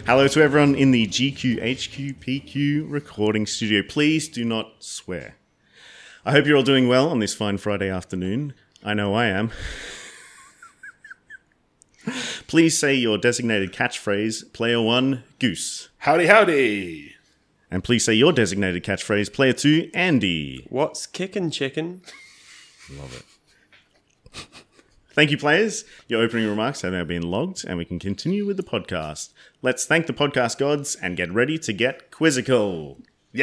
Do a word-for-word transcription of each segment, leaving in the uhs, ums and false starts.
Hello to everyone in the G Q H Q P Q recording studio. Please do not swear. I hope you're all doing well on this fine Friday afternoon. I know I am. Please say your designated catchphrase, player one, Goose. Howdy, howdy. And please say your designated catchphrase, player two, Andy. What's kicking, chicken? Love it. Thank you, players. Your opening remarks have now been logged, and we can continue with the podcast. Let's thank the podcast gods and get ready to get quizzical.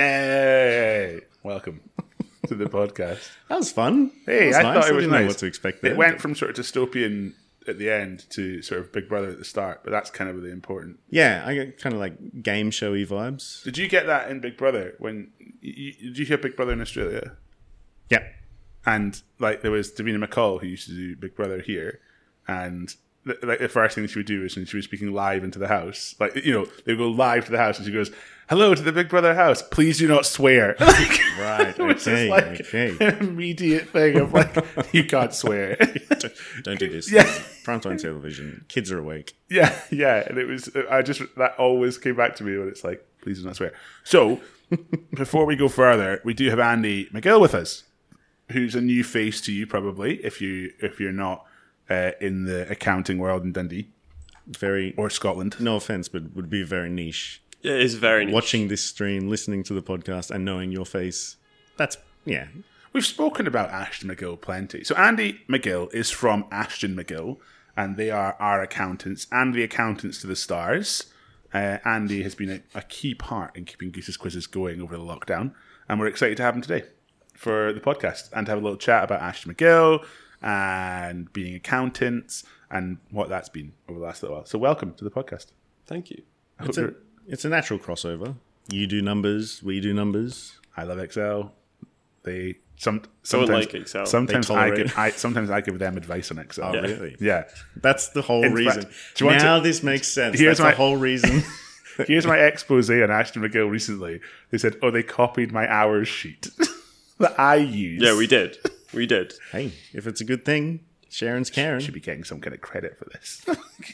Yay! Welcome to the podcast. That was fun. Hey, was I nice. thought it was didn't nice. know what to expect there. It went from sort of dystopian at the end to sort of Big Brother at the start, but that's kind of really important. Yeah, I get kind of like game showy vibes. Did you get that in Big Brother? When you, Did you hear Big Brother in Australia? Yeah. And like there was Davina McCall who used to do Big Brother here, and th- like the first thing she would do is when she was speaking live into the house, like you know they would go live to the house, and she goes, "Hello to the Big Brother house. Please do not swear." Like, Right, which okay, is like okay. an immediate thing of like you can't swear. don't, don't do this. Yeah. Primetime television. Kids are awake. Yeah, yeah, and it was. I just that always came back to me when it's like, please do not swear. So before we go further, we do have Andy McGill with us, who's a new face to you probably if you if you're not uh, in the accounting world in Dundee Very, or Scotland. no offense, but would be very niche. It is very niche. Watching this stream, listening to the podcast, and knowing your face. That's, yeah. We've spoken about Ashton McGill plenty. So Andy McGill is from Ashton McGill, and they are our accountants and the accountants to the stars. Uh, Andy has been a, a key part in keeping Goose's Quizzes going over the lockdown, and we're excited to have him today for the podcast and to have a little chat about Ashton McGill and being accountants and what that's been over the last little while. So welcome to the podcast. Thank you. I, It's hope a, you're- it's a natural crossover. You do numbers, we do numbers. I love Excel. They some Don't sometimes like Excel. Sometimes They I tolerate give I sometimes I give them advice on Excel. Oh, Yeah. really? Yeah. That's the whole In reason. fact, do you want now to- this makes sense. Here's That's my- the whole reason. Here's my expose on Ashton McGill recently. They said, "Oh, they copied my hours sheet that I use." Yeah, we did. We did. Hey, if it's a good thing, Sharon's Karen. should be getting some kind of credit for this.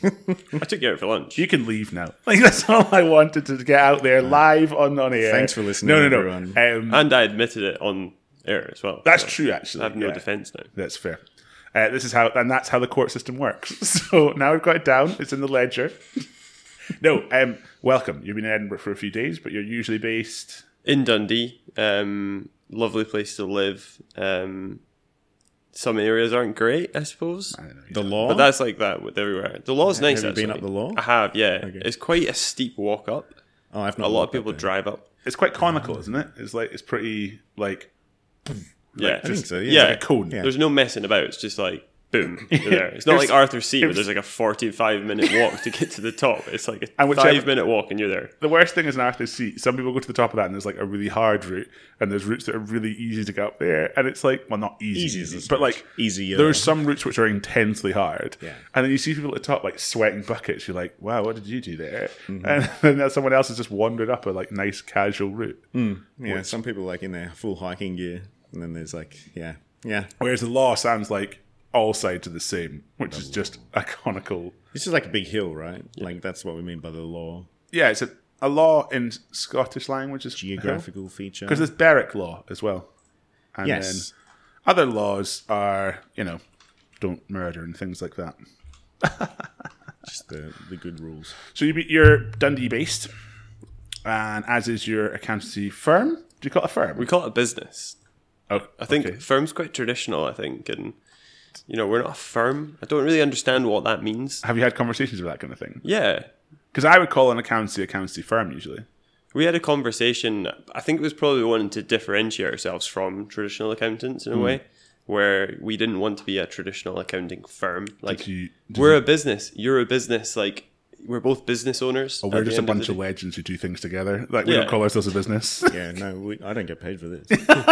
I took you out for lunch. You can leave now. Like that's all I wanted to get out there live on on air. Thanks for listening, No, no, no. everyone. Um, And I admitted it on air as well. that's so true, actually. I have no yeah. defence now. That's fair. Uh, this is how, and that's how the court system works. So now we've got it down. It's in the ledger. No, um, welcome. You've been in Edinburgh for a few days, but you're usually based. In Dundee, um, lovely place to live. Um, some areas aren't great, I suppose. I don't know. The law? But that's like that with everywhere. The law's nice, Have you been actually. up the law? I have, yeah. Okay. It's quite a steep walk up. oh, I've A not lot of walked up people there. drive up. It's quite conical, isn't it? It's like it's pretty like. Yeah. I think so, yeah. Yeah. Like a cone. Yeah. There's no messing about. It's just like, boom, you're there. It's not There's- like Arthur C, where there's- there's like a forty-five minute walk to get to the top. It's like a And whichever- five minute walk and you're there. The worst thing is an Arthur's Seat. Some people go to the top of that and there's like a really hard route, and there's routes that are really easy to get up there. And it's like, well, not easy, Easy easy, is a but stretch. like Easier. there's some routes which are intensely hard. Yeah. And then you see people at the top like sweating buckets. You're like, wow, what did you do there? Mm-hmm. And then someone else has just wandered up a like nice casual route. Yeah, some people like in their full hiking gear, and then there's like, yeah, yeah. Whereas the law sounds like all sides are the same, which is just a conical. It's just like a big hill, right? Like that's what we mean by the law. Yeah, it's a, a law in Scottish language is Geographical feature. because there's Berwick law as well. And Yes. then other laws are, you know, don't murder and things like that. Just the, the good rules. So you be, you're Dundee based, and as is your accountancy firm. Do you call it a firm? We call it a business. oh, I think okay. firm's quite traditional, I think. And, you know, we're not a firm. I don't really understand what that means. Have you had conversations about that kind of thing? Yeah. Because I would call an accountancy accountancy firm usually. We had a conversation. I think it was probably wanting to differentiate ourselves from traditional accountants in a way, where we didn't want to be a traditional accounting firm. Like, Did you- did we're you- a business. You're a business. Like, we're both business owners. Or at we're the just a end of bunch the of day. legends who do things together. Like we Yeah. don't call ourselves a business. Yeah, no, we, I don't get paid for this.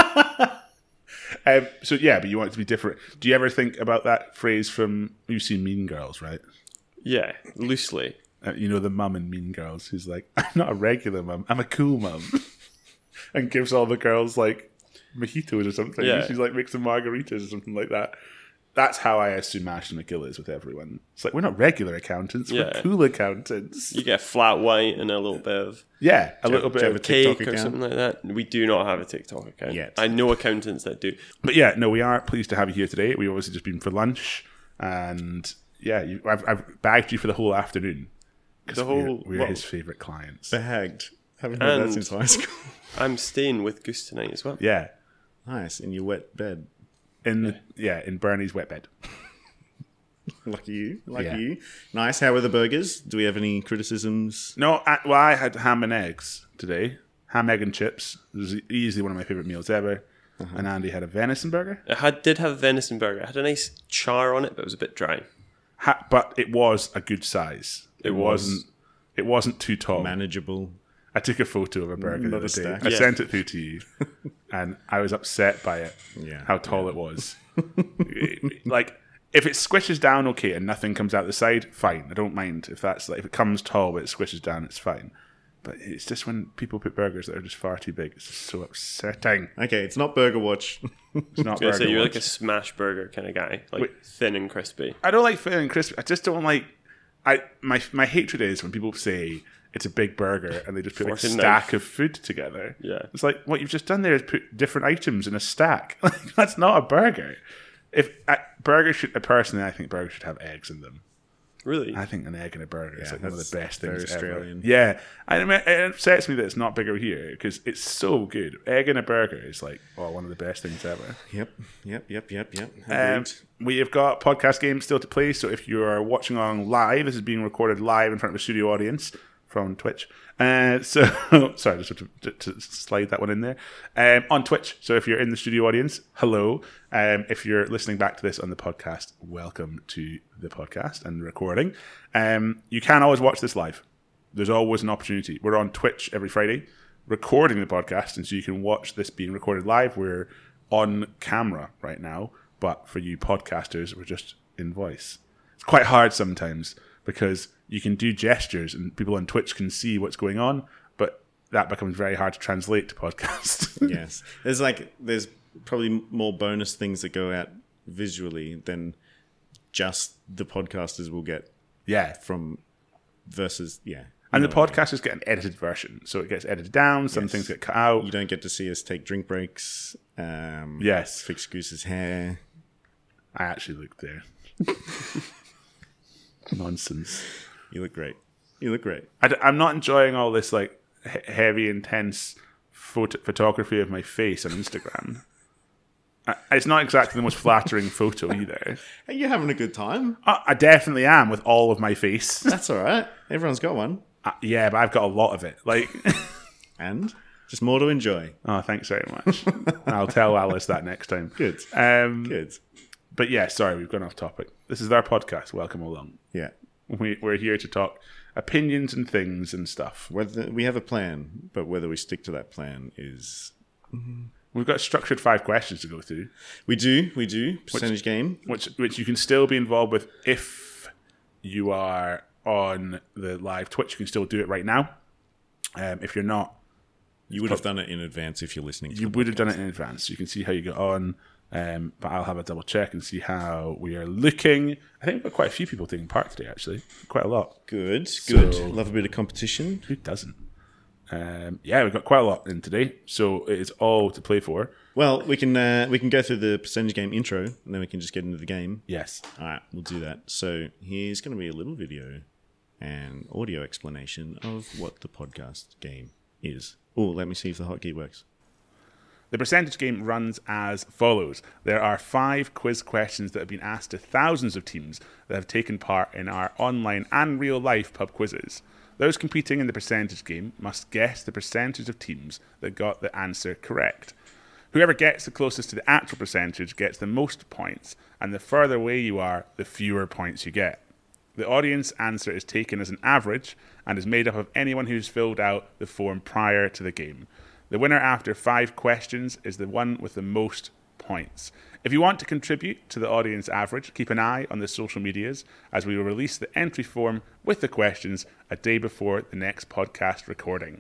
um, so yeah, but you want it to be different. Do you ever think about that phrase from you've seen Mean Girls, right? Yeah, loosely. Uh, you know the mum in Mean Girls who's like, I'm not a regular mum, I'm a cool mum, and gives all the girls like mojitos or something. Yeah. She's like makes them margaritas or something like that. that's how I assume Ashton McGill is with everyone. It's like, we're not regular accountants, Yeah. we're cool accountants. You get flat white and a little bit of Yeah, a Do you little have- bit do you of have a cake TikTok or account? something like that. We do not have a TikTok account Yet. I know accountants that do. But yeah, no, we are pleased to have you here today. We've obviously just been for lunch, and yeah, you, I've, I've bagged you for the whole afternoon. 'Cause The whole- we're, we're well- his favourite clients. Bagged. Haven't heard that And- since high school. I'm staying with Goose tonight as well. Yeah, Nice. In your wet bed. in the, yeah in Bernie's wet bed. Lucky you. Lucky Yeah. you. Nice. How were the burgers? Do we have any criticisms? No, I, well, I had ham and eggs today. Ham, egg, and chips. It was easily one of my favourite meals ever. Uh-huh. And Andy had a venison burger. It had did have a venison burger. It had a nice char on it, but it was a bit dry. Ha, but it was a good size. It, It was. wasn't. It wasn't too tall. Manageable. I took a photo of a burger the Not other a day. stack. I Yeah. sent it through to you, and I was upset by it. Yeah. How tall it was. Like, if it squishes down okay and nothing comes out the side, fine. I don't mind if that's like if it comes tall but it squishes down, it's fine. But it's just when people put burgers that are just far too big, it's just so upsetting. Okay, it's not Burger Watch. It's not I was gonna burger. say you're like Watch. a smash burger kind of guy, like Wait. thin and crispy. I don't like thin and crispy. I just don't like. I my my hatred is when people say it's a big burger and they just put like a Fork and stack knife. of food together. Yeah. It's like what you've just done there is put different items in a stack. Like, that's not a burger. If I, burgers should personally, I think burgers should have eggs in them. Really? I think an egg in a burger is Yeah, like one of that's the best very things Australian. ever. Yeah, I mean, it upsets me that it's not bigger here because it's so good. Egg in a burger is like oh, one of the best things ever. Yep. Yep. Yep. Yep. Yep. Um, Agreed. we have got podcast games still to play, so if you are watching on live, this is being recorded live in front of a studio audience from Twitch. Uh, so, sorry, just to, to, to slide that one in there. Um, on Twitch, so if you're in the studio audience, hello. Um, if you're listening back to this on the podcast, welcome to the podcast and the recording. Um, you can always watch this live. There's always an opportunity. We're on Twitch every Friday recording the podcast, and so you can watch this being recorded live. We're on camera right now, but for you podcasters, we're just in voice. It's quite hard sometimes because you can do gestures and people on Twitch can see what's going on, but that becomes very hard to translate to podcast. Yes. There's like there's probably more bonus things that go out visually than just the podcasters will get Yeah. from versus yeah. And You the know what I mean. podcasters get an edited version. So it gets edited down, some Yes. things get cut out. You don't get to see us take drink breaks. Um, Yes. Fix Goose's hair. I actually looked there. Nonsense. You look great. You look great. I, am not enjoying all this like he- heavy, intense photo- photography of my face on Instagram. I, it's not exactly the most flattering photo either. Hey, you're having a good time. I, I definitely am with all of my face. That's all right. Everyone's got one. Uh, yeah, but I've got a lot of it. Like, And just more to enjoy. oh, thanks very much. I'll tell Alice that next time. Good. Um, Good. But yeah, sorry, we've gone off topic. This is our podcast. Welcome along. Yeah. We, we're here to talk opinions and things and stuff. Whether we have a plan, but whether we stick to that plan is We've got structured five questions to go through, we do, we do. Percentage game. which which you can still be involved with if you are on the live Twitch. You can still do it right now. Um, if you're not, You would have done it in advance if you're listening to you the would have done podcast. it in advance. You can see how you get on. Um, but I'll have a double check and see how we are looking. I think we've got quite a few people taking part today, actually. Quite a lot. Good, good. So- Love a bit of competition. Who doesn't? Um, yeah, we've got quite a lot in today, so it is all to play for. Well, we can uh, we can go through the percentage game intro, and then we can just get into the game. Yes. All right, we'll do that. So here's going to be a little video and audio explanation of what the podcast game is. Oh, let me see if the hotkey works. The percentage game runs as follows. There are five quiz questions that have been asked to thousands of teams that have taken part in our online and real-life pub quizzes. Those competing in the percentage game must guess the percentage of teams that got the answer correct. Whoever gets the closest to the actual percentage gets the most points, and the further away you are, the fewer points you get. The audience answer is taken as an average and is made up of anyone who's filled out the form prior to the game. The winner after five questions is the one with the most points. If you want to contribute to the audience average, keep an eye on the social medias as we will release the entry form with the questions a day before the next podcast recording.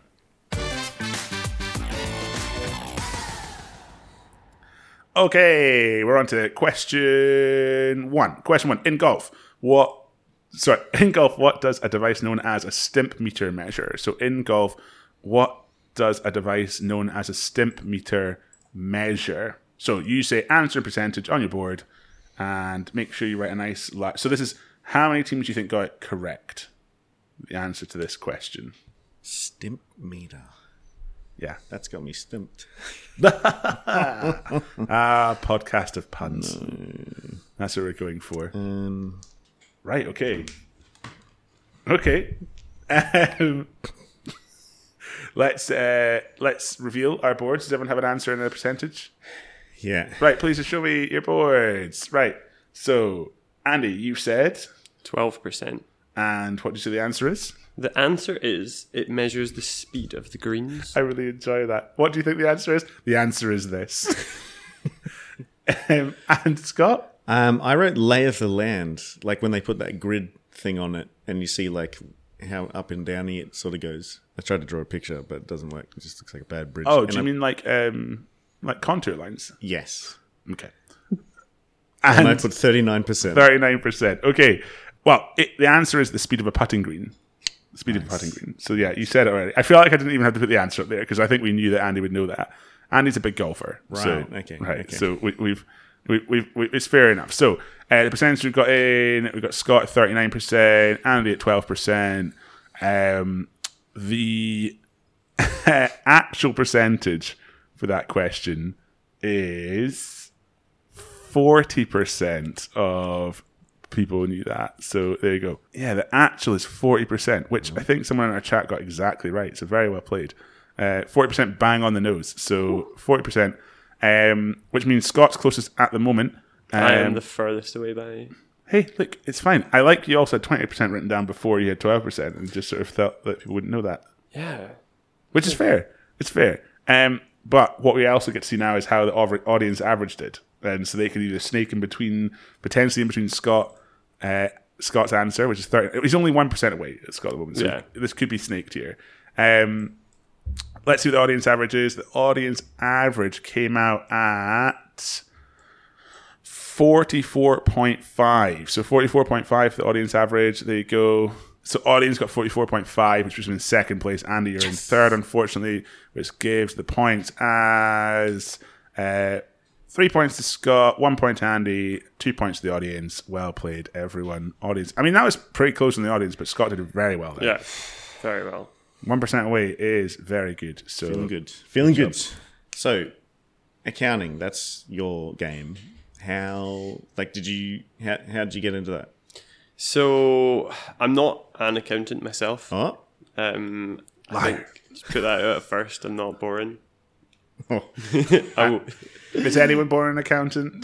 Okay, we're on to question one. Question one. In golf, what... Sorry, in golf, what does a device known as a stimp meter measure? So in golf, what does a device known as a stimp meter measure? So you say answer percentage on your board and make sure you write a nice... Li- so this is how many teams you think got it correct? The answer to this question. Stimp meter. Yeah. That's got me stimped. Ah, podcast of puns. No. That's what we're going for. Um, right, okay. Okay. Um, let's uh, let's reveal our boards. Does everyone have an answer and a percentage? yeah. Right, please just show me your boards. Right. So, Andy, you said... twelve percent. And what did you say the answer is? The answer is it measures the speed of the greens. I really enjoy that. What do you think the answer is? The answer is this. um, and Scott? Um, I wrote lay of the land, like when they put that grid thing on it and you see like how up and down it sort of goes. I tried to draw a picture, but it doesn't work. It just looks like a bad bridge. Oh, And do you I- mean like um, like contour lines? Yes. Okay. And, I And put thirty-nine percent. thirty-nine percent. Okay. Well, it, the answer is the speed of a putting green. The speed of a putting green. So yeah, you said it already. I feel like I didn't even have to put the answer up there because I think we knew that Andy would know that. Andy's a big golfer. Right, So, okay, Right. okay. So we, we've, we, we've, we, it's fair enough. So uh, the percentage we've got in, we've got Scott at thirty-nine percent, Andy at twelve percent. Um, the actual percentage for that question is forty percent of people knew that. So there you go. Yeah, the actual is forty percent, which I think someone in our chat got exactly right. So very well played. Uh, forty percent bang on the nose. So forty percent, um, which means Scott's closest at the moment. Um, I am the furthest away by... hey, look, it's fine. I like you also had twenty percent written down before you had twelve percent and just sort of thought that people wouldn't know that. Yeah. Which is fair. It's fair. Um, but what we also get to see now is how the au- audience averaged it. And so they could either snake in between, potentially in between Scott, uh, Scott's answer, which is thirty. He's only one percent away at Scott at the moment. So Yeah. this could be snaked here. Um, let's see what the audience average is. The audience average came out at forty-four point five. So forty-four point five for the audience average. There you go. So audience got forty-four point five, which was in second place. Andy, you're in third, unfortunately, which gives the points as uh, three points to Scott, one point to Andy, two points to the audience. Well played, everyone. Audience. I mean, that was pretty close in the audience, but Scott did very well there. Yeah. Very well. one percent away is very good. So Feeling good. Feeling good. So, accounting, that's your game. How, like, did you, how, how did you get into that? So I'm not an accountant myself. Oh, Um, I Liar. think just put that out at first. I'm not boring. oh. I w- is anyone born an accountant?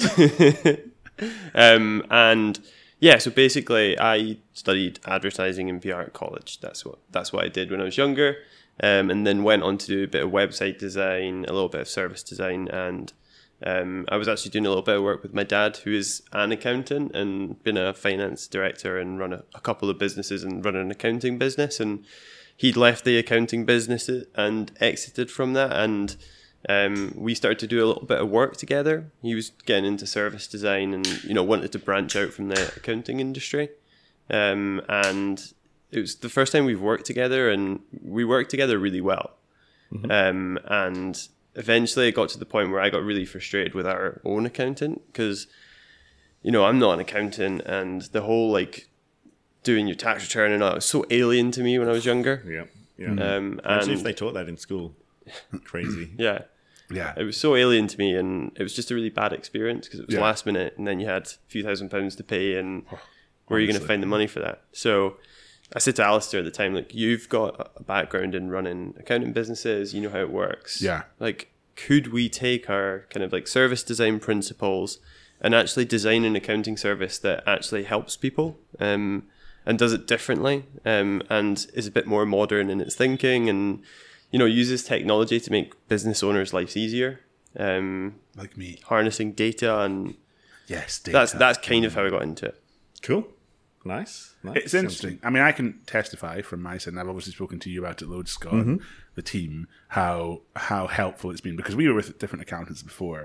um, and yeah, so basically, I studied advertising and P R at college. That's what that's what I did when I was younger, um, and then went on to do a bit of website design, a little bit of service design, and um, I was actually doing a little bit of work with my dad, who is an accountant and been a finance director and run a, a couple of businesses and run an accounting business. And he'd left the accounting business and exited from that, and um, we started to do a little bit of work together. He was getting into service design and, you know, wanted to branch out from the accounting industry. Um, and it was the first time we've worked together, and we worked together really well. Mm-hmm. Um, and eventually it got to the point where I got really frustrated with our own accountant because, you know, I'm not an accountant, and the whole like doing your tax return and all, it was so alien to me when I was younger. Yeah, yeah. Um, Imagine and if they taught that in school. Crazy. yeah, Yeah. it was so alien to me, and it was just a really bad experience because it was Yeah. last minute, and then you had a few thousand pounds to pay, and where are you going to honestly. find the money for that? So I said to Alistair at the time, like, you've got a background in running accounting businesses, you know how it works. Yeah. Like, could we take our kind of like service design principles and actually design an accounting service that actually helps people um, and does it differently um, and is a bit more modern in its thinking and, you know, uses technology to make business owners' lives easier, um, Like me. harnessing data, and Yes, data. that's that's kind of how I got into it. Cool. Nice. nice. It's interesting. I mean, I can testify from my side, and I've obviously spoken to you about it loads, Scott, and the team, how how helpful it's been, because we were with different accountants before.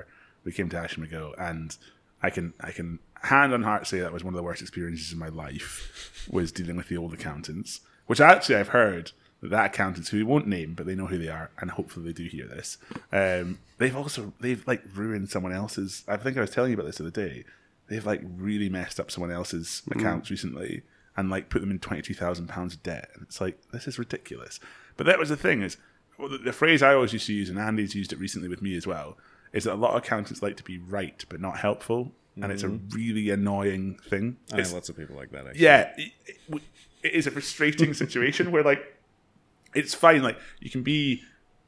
we came to Ashton McGill, and I can I can hand on heart say that was one of the worst experiences in my life, was dealing with the old accountants, which actually I've heard that, that accountants, who we won't name, but they know who they are, and hopefully they do hear this, um, they've also, they've like ruined someone else's, I think I was telling you about this the other day, they've like really messed up someone else's mm. accounts recently, and like put them in twenty-two thousand pounds of debt, and it's like, this is ridiculous. But that was the thing, is, well, the, the phrase I always used to use, and Andy's used it recently with me as well, is that a lot of accountants like to be right, but not helpful. And it's a really annoying thing. I know lots of people like that, actually. Yeah. It, it, it is a frustrating situation where, like, it's fine. Like, you can be,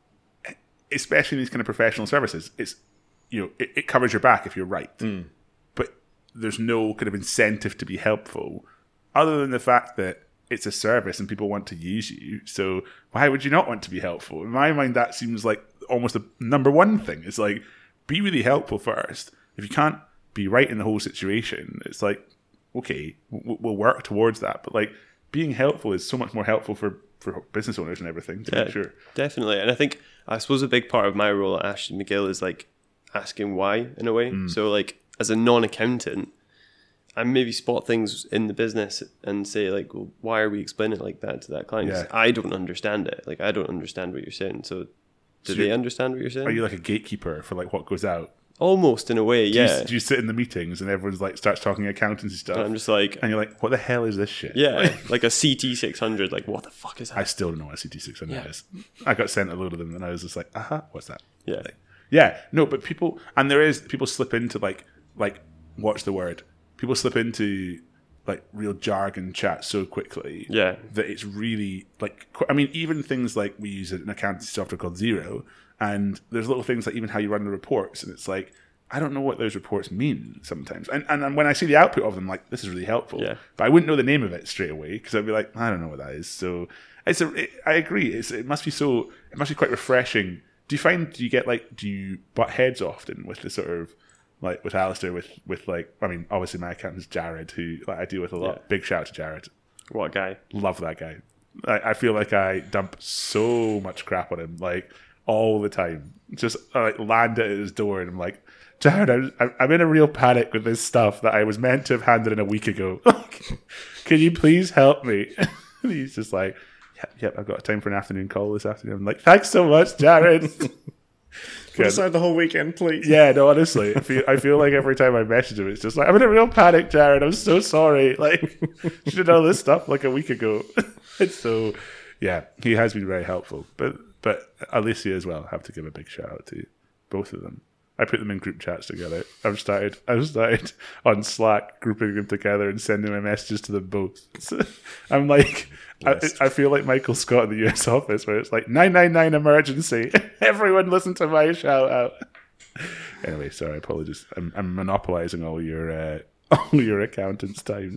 especially in these kind of professional services, it's, you know, it, it covers your back if you're right. Mm. But there's no kind of incentive to be helpful other than the fact that it's a service and people want to use you. So why would you not want to be helpful? In my mind, that seems like almost the number one thing. It's like, be really helpful first. If you can't be right in the whole situation, it's like, okay, we'll work towards that, but like being helpful is so much more helpful for for business owners and everything, to yeah, make sure. Definitely. And I think, I suppose a big part of my role at Ashton McGill is like asking why, in a way. Mm. So like as a non-accountant, I maybe spot things in the business and say like, well, why are we explaining it like that to that client? 'Cause Yeah. I don't understand it. Like I don't understand what you're saying. So do So they understand what you're saying? Are you like a gatekeeper for like what goes out? Almost, in a way, Do yeah. you, do you sit in the meetings and everyone's like starts talking accountancy stuff? And I'm just like, and you're like, what the hell is this shit? yeah, like a C T six hundred, like what the fuck is that? I still don't know what a C T six hundred Yeah. is. I got sent a load of them and I was just like, uh-huh, what's that? Yeah. Like, yeah, no, but people, and there is, people slip into like, like, what's the word? People slip into like real jargon chat so quickly Yeah. that it's really like, qu- I mean, even things like we use an accounting software called Xero, and there's little things like even how you run the reports, and it's like, I don't know what those reports mean sometimes. And, and and when I see the output of them, like, this is really helpful. Yeah. But I wouldn't know the name of it straight away because I'd be like, I don't know what that is. So it's a, it, I agree. It's, it must be so, it must be quite refreshing. Do you find, do you get like, do you butt heads often with the sort of, like with Alistair, with, with like, I mean, obviously my accountant's Jared, who like, I deal with a lot. Yeah. Big shout out to Jared. What a guy. Love that guy. I, I feel like I dump so much crap on him, like all the time. Just I, like land it at his door, and I'm like, Jared, I'm, I'm in a real panic with this stuff that I was meant to have handed in a week ago. Can you please help me? And he's just like, yep, yep, I've got time for an afternoon call this afternoon. I'm like, thanks so much, Jared. Put aside the whole weekend, please. Yeah, no, honestly, I feel, I feel like every time I message him, it's just like, I'm in a real panic, Jared. I'm so sorry. Like, should have done this stuff like a week ago. It's so, yeah, he has been very helpful. But but Alicia as well, I have to give a big shout out to both of them. I put them in group chats together. I've started, I've started on Slack grouping them together and sending my messages to them both. So I'm like, I, I feel like Michael Scott in the U S office, where it's like nine nine nine emergency. Everyone listen to my shout out. Anyway, sorry, apologies. I'm, I'm monopolizing all your uh, all your accountants' time.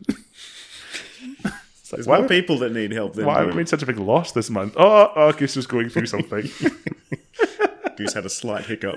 There's why more would- people that need help than Why have we made such a big loss this month? Oh, oh Goose was going through something. Goose had a slight hiccup.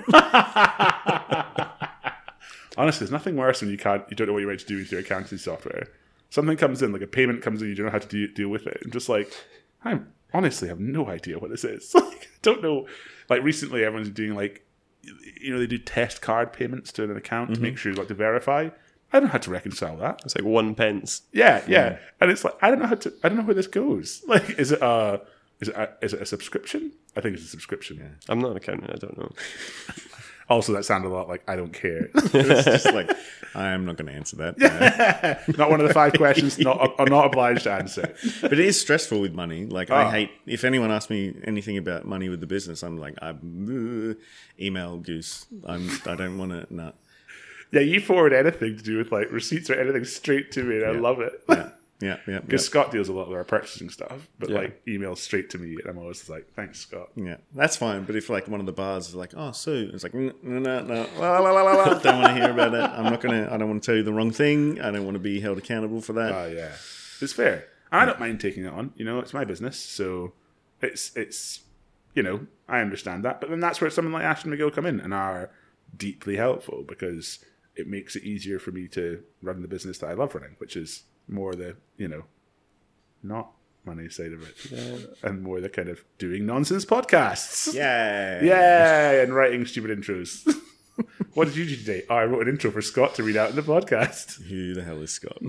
Honestly, there's nothing worse when you can't, you don't know what you're meant to do with your accounting software. Something comes in, like a payment comes in, you don't know how to do, deal with it. I'm just like, I honestly have no idea what this is. Like, I don't know. Like recently, everyone's doing like, you know, they do test card payments to an account to make sure you like to verify. I don't know how to reconcile that. It's like one pence. Yeah, yeah, and it's like I don't know how to. I don't know where this goes. Like, is it a is it a, is it a subscription? I think it's a subscription. Yeah. I'm not an accountant, I don't know. Also, that sounded a lot like I don't care. It's just like, I'm not going to answer that. No. Not one of the five questions. Not I'm not obliged to answer. But it is stressful with money. Like, Oh. I hate, if anyone asks me anything about money with the business, I'm like, I'm, uh, email Goose. I'm, I don't want to, no. Yeah, you forward anything to do with like receipts or anything straight to me, and I Yeah. love it. Yeah, yeah, yeah. Because Scott deals a lot with our purchasing stuff, but Yeah. like emails straight to me, and I'm always like, "Thanks, Scott." Yeah, that's fine. But if like one of the bars is like, "Oh, Sue," it's like, "No, no, no, no. La, la, la, la, la. Don't want to hear about it. I'm not gonna. I don't want to tell you the wrong thing. I don't want to be held accountable for that." Oh yeah, it's fair. I don't mind taking it on. You know, it's my business, so it's it's you know I understand that. But then that's where someone like Ashton McGill come in and are deeply helpful because it makes it easier for me to run the business that I love running, which is more the you know not money side of it, Yeah. and more the kind of doing nonsense podcasts. Yeah, Yeah, and writing stupid intros. What did you do today? Oh, I wrote an intro for Scott to read out in the podcast. Who the hell is Scott?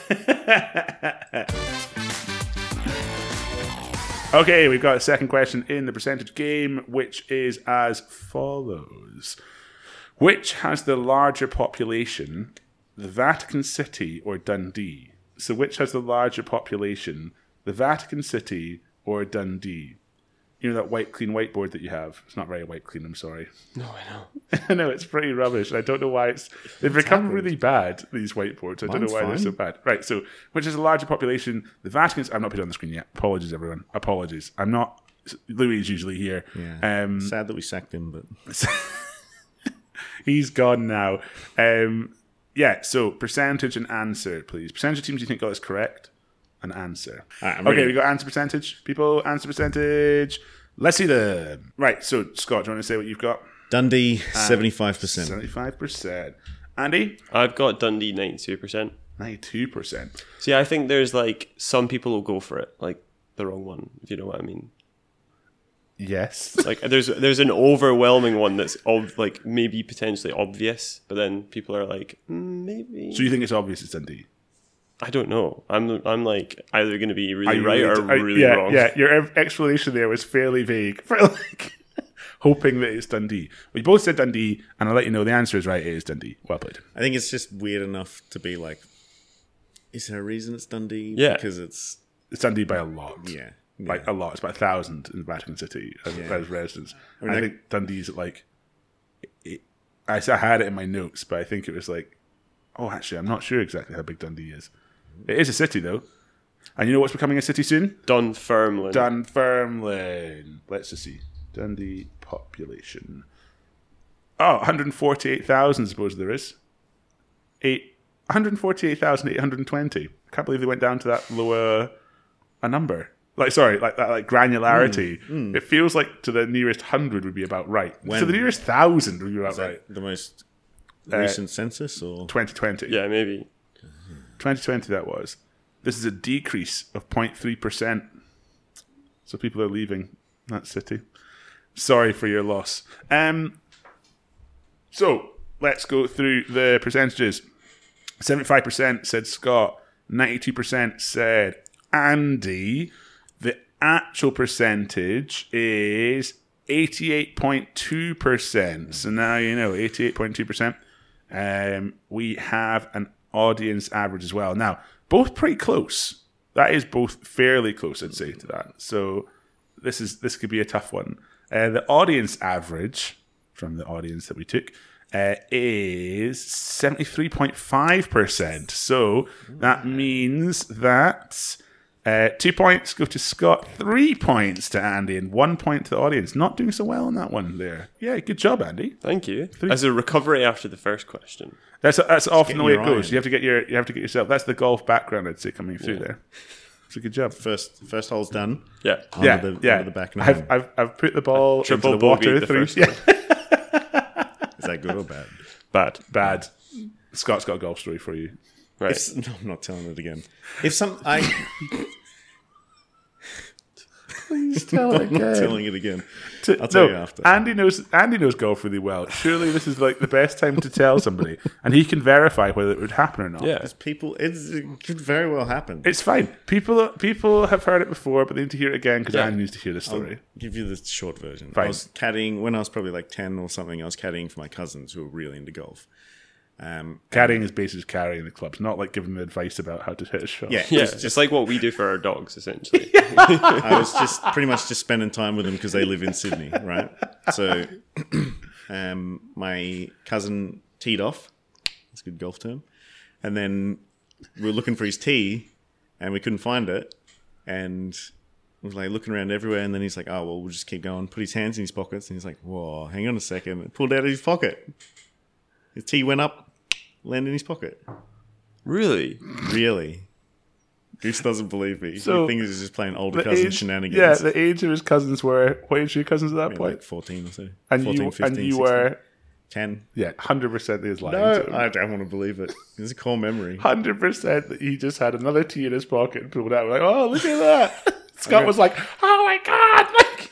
Okay, we've got a second question in the percentage game, which is as follows. Which has the larger population, the Vatican City or Dundee? So which has the larger population, the Vatican City or Dundee? You know that white clean whiteboard that you have? It's not very white clean, I'm sorry. No, I know. I know, it's pretty rubbish. I don't know why it's... They've become really bad, these whiteboards. I don't Mine's know why fine. they're so bad. Right, so which is a larger population? The Vatican's... I'm not put it on the screen yet. Apologies, everyone. Apologies. I'm not... Louis is usually here. Yeah. Um, Sad that we sacked him, but he's gone now. Um, yeah, so percentage and answer, please. Percentage teams, do you think got this correct? An answer. All right, I'm Okay, ready. we got answer percentage. People, answer percentage. Let's see them. Right, so Scott, do you want to say what you've got? Dundee, seventy-five percent. seventy-five percent. Andy? I've got Dundee ninety-two percent. ninety-two percent. See, I think there's like some people will go for it, like the wrong one, if you know what I mean. Yes. Like there's there's an overwhelming one that's ob- like maybe potentially obvious, but then people are like mm, maybe. So you think it's obvious it's Dundee? I don't know. I'm I'm like either going to be Are really you right or are- really yeah, wrong. Yeah, your ev- explanation there was fairly vague. For like hoping that it's Dundee. We both said Dundee, and I'll let you know the answer is right. It is Dundee. Well played. I think it's just weird enough to be like, is there a reason it's Dundee? Yeah. Because it's, It's Dundee by a lot. yeah. Like yeah. a lot. It's about a thousand in the Vatican City as, Yeah. as residents. I, mean, I that- think Dundee's at like. It, I s- I had it in my notes, but I think it was like. Oh, actually, I'm not sure exactly how big Dundee is. It is a city, though. And you know what's becoming a city soon? Dunfermline. Dunfermline. Let's just see. Dundee population. Oh, one hundred forty-eight thousand, I suppose there is. Eight, one hundred forty-eight thousand eight hundred twenty. I can't believe they went down to that lower a number. Like, sorry, like that like granularity. Mm, It feels like to the nearest hundred would be about right. When- so the nearest thousand would be about Is that right. the most Uh, recent census? Or twenty twenty. Yeah, maybe. twenty twenty that was. This is a decrease of zero point three percent. So people are leaving that city. Sorry for your loss. Um, so let's go through the percentages. seventy-five percent said Scott. ninety-two percent said Andy. The actual percentage is eighty-eight point two percent. So now you know, eighty-eight point two percent. Um, we have an audience average as well. Now, both pretty close. That is both fairly close, I'd say, to that. So this is this could be a tough one. Uh, the audience average from the audience that we took uh, is seventy-three point five percent. So that means that uh, two points go to Scott, three points to Andy, and one point to the audience. Not doing so well on that one there. Yeah, good job, Andy. Thank you. As a recovery after the first question. That's that's often the way it getting your goes. iron. You have to get your you have to get yourself. That's the golf background, I'd say, coming through Yeah. there. It's a good job. first first hole's done. Yeah. Under yeah, the, yeah. Under the back nine. I've, I've I've put the ball Triple into the water. bogeyed the Three, first yeah, one. Is that good or bad? Bad. bad. Scott's got a golf story for you. Right. If, no, I'm not telling it again. If some, I, Please tell I'm not telling it again. To- I'll tell no, you after. Andy knows Andy knows golf really well. Surely this is like the best time to tell somebody, and he can verify whether it would happen or not. Yeah. Because people, it's, it could very well happen. It's fine. People people have heard it before, but they need to hear it again because Yeah. Andy needs to hear the I'll story. give you the short version. Fine. I was caddying when I was probably like ten or something. I was caddying for my cousins who were really into golf. Um, Carrying is basically carrying the clubs, not like giving them advice about how to hit a shot. yeah, it Yeah, was it's just, like what we do for our dogs, essentially. I was just pretty much just spending time with them because they live in Sydney, right? So, um, my cousin teed off. That's a good golf term. And then we were looking for his tee, and we couldn't find it. And was like looking around everywhere, and then he's like, "Oh well, we'll just keep going." Put his hands in his pockets, and he's like, "Whoa, hang on a second!" And pulled out of his pocket. His tee went up, landed in his pocket. Really? Really? Goose doesn't believe me. So, he thinks he's just playing older The cousin age- shenanigans. Yeah, the age of his cousins were. What age were your cousins at that Maybe point? like fourteen or so. and fourteen, you fifteen, and you sixteen. were ten. yeah, one hundred percent he was lying. No, to him. I don't want to believe it. It's a core memory. one hundred percent that he just had another tea in his pocket and pulled it out. Like, oh, look at that. Scott Okay. was like, oh my God. Like,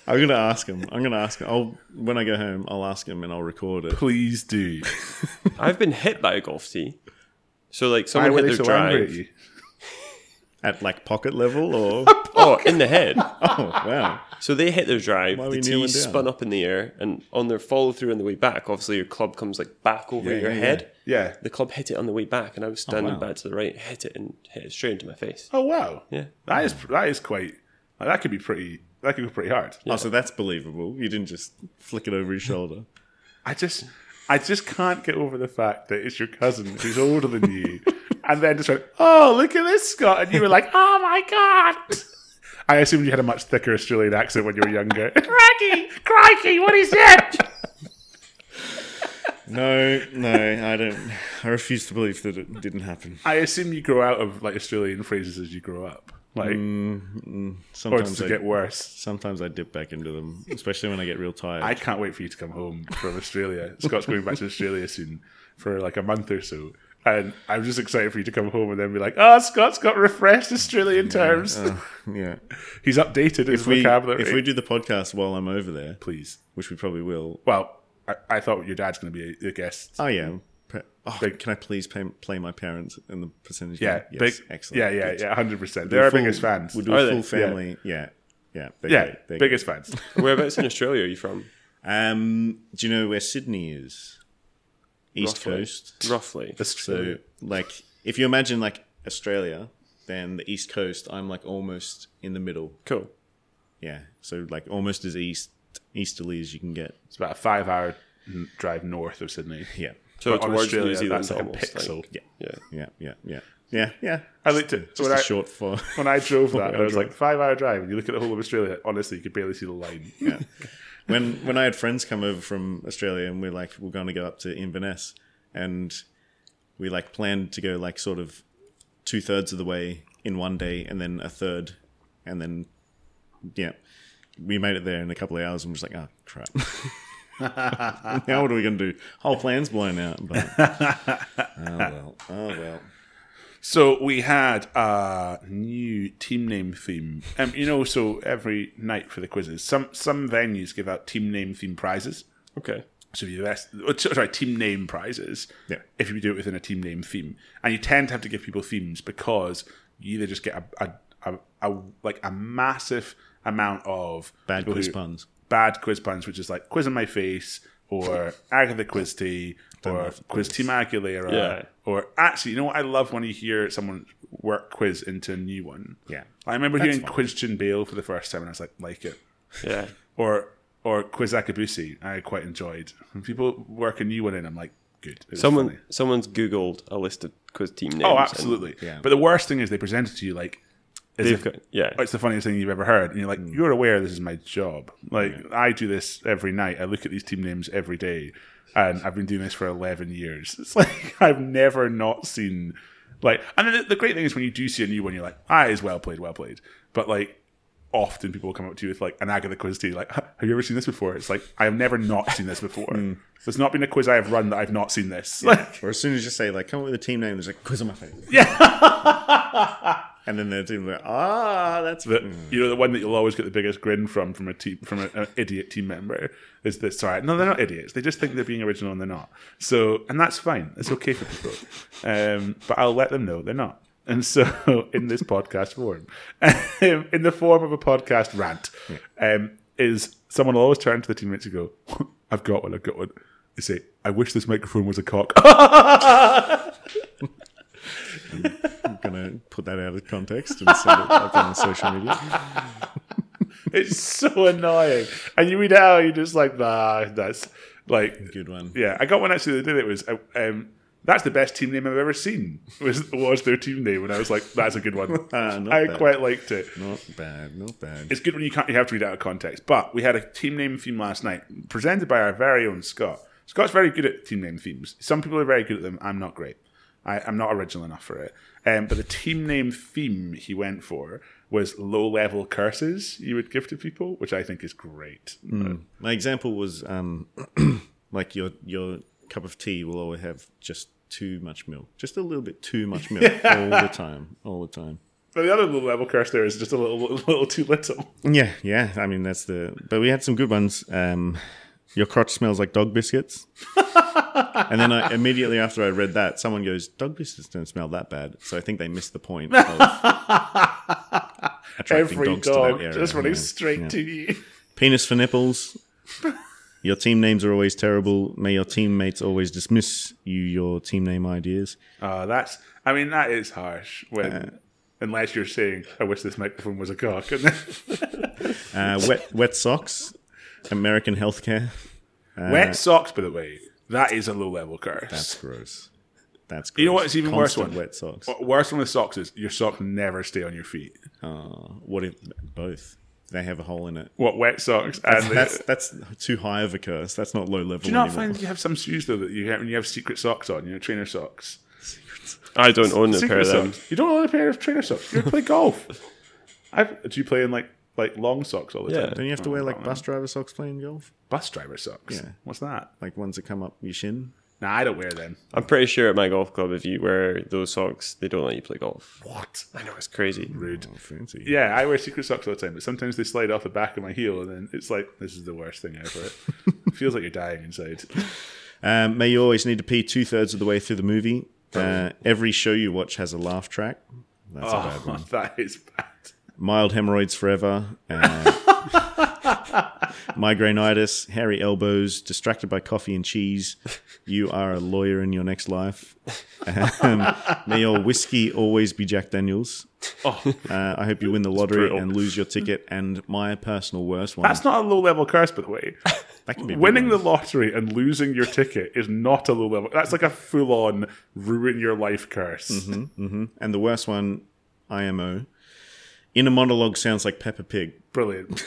I'm gonna ask him. I'm gonna ask him. I'll when I go home, I'll ask him and I'll record it. Please do. I've been hit by a golf tee. So like Why someone were hit they their so angry at drive. you? At like pocket level or Oh, in the head. oh wow. So they hit their drive. Why were The you tee kneeling down? spun up in the air, and on their follow through on the way back, obviously your club comes like back over Yeah, your yeah, head. Yeah. The club hit it on the way back, and I was standing wow. back to the right, hit it, and hit it straight into my face. Oh wow. Yeah. That is that is quite. Like, that could be pretty. That could be pretty hard. Oh, so that's believable. You didn't just flick it over his shoulder. I just, I just can't get over the fact that it's your cousin who's older than you, and then just went, "Oh, look at this, Scott," and you were like, "Oh my god." I assumed you had a much thicker Australian accent when you were younger. Crikey, crikey, what is that? No, no, I don't. I refuse to believe that it didn't happen. I assume you grow out of like Australian phrases as you grow up, like, or Sometimes does it I, get worse? sometimes I dip back into them, especially when I get real tired. I can't wait for you to come home from Australia. Scott's going back to Australia soon for like a month or so. And I'm just excited for you to come home and then be like, oh, Scott's got refreshed Australian terms. Uh, yeah. He's updated his If we, vocabulary. if we do the podcast while I'm over there, Please. which we probably will. Well, I, I thought your dad's going to be a, a guest. Oh yeah. Pre- Oh, Big- can I please pay, play my parents in the percentage? Yeah, game? big, Yes, excellent. yeah, yeah, Good. yeah, one hundred percent. Do They're a our full- biggest fans. We'll do Are a they? full family. Yeah, yeah, they're yeah, great. They're biggest fans. Whereabouts in Australia are you from? great. Um, do you know where Sydney is? East Roughly. Coast. Roughly. Australia. So, like, if you imagine like Australia, then the East Coast, I'm like almost in the middle. Cool. Yeah, so like almost as east easterly as you can get. It's about a five-hour n- drive north of Sydney. Yeah, So But on towards Australia, New Zealand, that's like a almost. pixel. Like, yeah, yeah. yeah, yeah, yeah, yeah, yeah. I looked at Just when a I, short for. when I drove that, and I was drove. like, five-hour drive, and you look at the whole of Australia, honestly, you could barely see the line. Yeah. When when I had friends come over from Australia and we're like we're going to go up to Inverness and we like planned to go like sort of two thirds of the way in one day and then a third and then yeah we made it there in a couple of hours and we're just like oh crap. Now what are we going to do? Whole plan's blown out. But oh well, oh well. So we had a new team name theme. Um, you know, so every night for the quizzes, some some venues give out team name theme prizes. Okay. So if you best, sorry, team name prizes. Yeah. If you do it within a team name theme, and you tend to have to give people themes because you either just get a a, a, a like a massive amount of Bad people quiz who- puns. bad quiz puns, which is like quiz on my face, or Agatha Quiz Tea, or love Quiz quiz. Team Aguilera, Yeah. or actually, you know what I love when you hear someone work quiz into a new one. Yeah. I remember That's hearing fine. Quiz Chin Bale for the first time, and I was like, like it, Yeah. or or Quiz Akabusi, I quite enjoyed. When people work a new one in, I'm like, good. It was Someone funny. someone's Googled a list of quiz team names. Oh, and absolutely. Yeah. But the worst thing is they present it to you like. As They've if, got, yeah. it's the funniest thing you've ever heard. And you're like, you're aware this is my job. Like, I do this every night. I look at these team names every day. And I've been doing this for eleven years. It's like, I've never not seen, like, and then the, the great thing is when you do see a new one, you're like, ah, it's well played, well played. But, like, often people will come up to you with, like, an Agatha quiz tea. Like, have you ever seen this before? It's like, I have never not seen this before. There's not been a quiz I have run that I've not seen this. Like, Or as soon as you say like come up with a team name, there's like quiz on my face. yeah. And then the team like, ah, that's The, you know, the one that you'll always get the biggest grin from from a team, from a- an idiot team member is that, sorry, no, they're not idiots. They just think they're being original and they're not. So, and that's fine. It's okay for people. Um, but I'll let them know they're not. And so, in this podcast form, um, in the form of a podcast rant, um, is someone will always turn to the teammates and go, I've got one, I've got one. They say, I wish this microphone was a cock. I'm gonna put that out of context and send it up on social media. It's so annoying. And you read it out, you're just like, nah, that's like, Good one. yeah. I got one actually the other day that was, uh, um, that's the best team name I've ever seen, was, was their team name. And I was like, that's a good one. Ah, not I bad. quite liked it. Not bad, not bad. It's good when you can't, you have to read it out of context. But we had a team name theme last night, presented by our very own Scott. Scott's very good at team name themes. Some people are very good at them. I'm not great. I, I'm not original enough for it. Um, but the team name theme he went for was low-level curses you would give to people, which I think is great. My example was um, like your your cup of tea will always have just too much milk, just a little bit too much milk all the time, all the time. But the other little level curse there is just a little, little, little too little. Yeah, yeah. I mean, that's the. But we had some good ones. Um, your crotch smells like dog biscuits. And then I, immediately after I read that, someone goes, "Dog biscuits don't smell that bad." So I think they missed the point of attracting Every dogs dog to that area. just running Yeah, straight yeah. to you. Penis for nipples. Your team names are always terrible. May your teammates always dismiss you your team name ideas. Oh, that's. I mean, that is harsh. When uh, unless you're saying, "I wish this microphone was a cock." uh, wet wet socks. American healthcare. Uh, Wet socks, by the way, that is a low level curse. That's gross. That's gross. You know what's even Constant worse one? Wet socks. Worse one with socks is your socks never stay on your feet. Uh, what if both? They have a hole in it. What, wet socks? And That's that's too high of a curse. That's not low level. do you not anymore. find that you have some shoes though that you have when you have secret socks on? You know, trainer socks. I don't own a Secret pair of them. socks. You don't own a pair of trainer socks. You play golf. I've, do you play in like like long socks all the Yeah. time? Don't you have to Oh, wear like wrong bus driver socks playing golf? bus driver socks? Yeah. What's that? Like ones that come up your shin? Nah, I don't wear them. I'm pretty sure at my golf club, if you wear those socks, they don't let you play golf. What? I know, it's crazy. Rude. Oh, fancy. Yeah, I wear secret socks all the time, but sometimes they slide off the back of my heel, and then it's like, this is the worst thing ever. It feels like you're dying inside. Um, may you always need to pee two thirds of the way through the movie. Uh, every show you watch has a laugh track. That's a bad Oh, one. that is bad. Mild hemorrhoids forever. Uh, migrainitis, hairy elbows, distracted by coffee and cheese. You are a lawyer in your next life. Um, may your whiskey always be Jack Daniels. Oh, Uh, I hope you win the lottery brutal. and lose your ticket. And my personal worst one. that's not a low level curse, by the way. That can be a big Winning the one. lottery and losing your ticket is not a low level. That's like a full on ruin your life curse. And the worst one, I M O. Inner monologue sounds like Peppa Pig. Brilliant.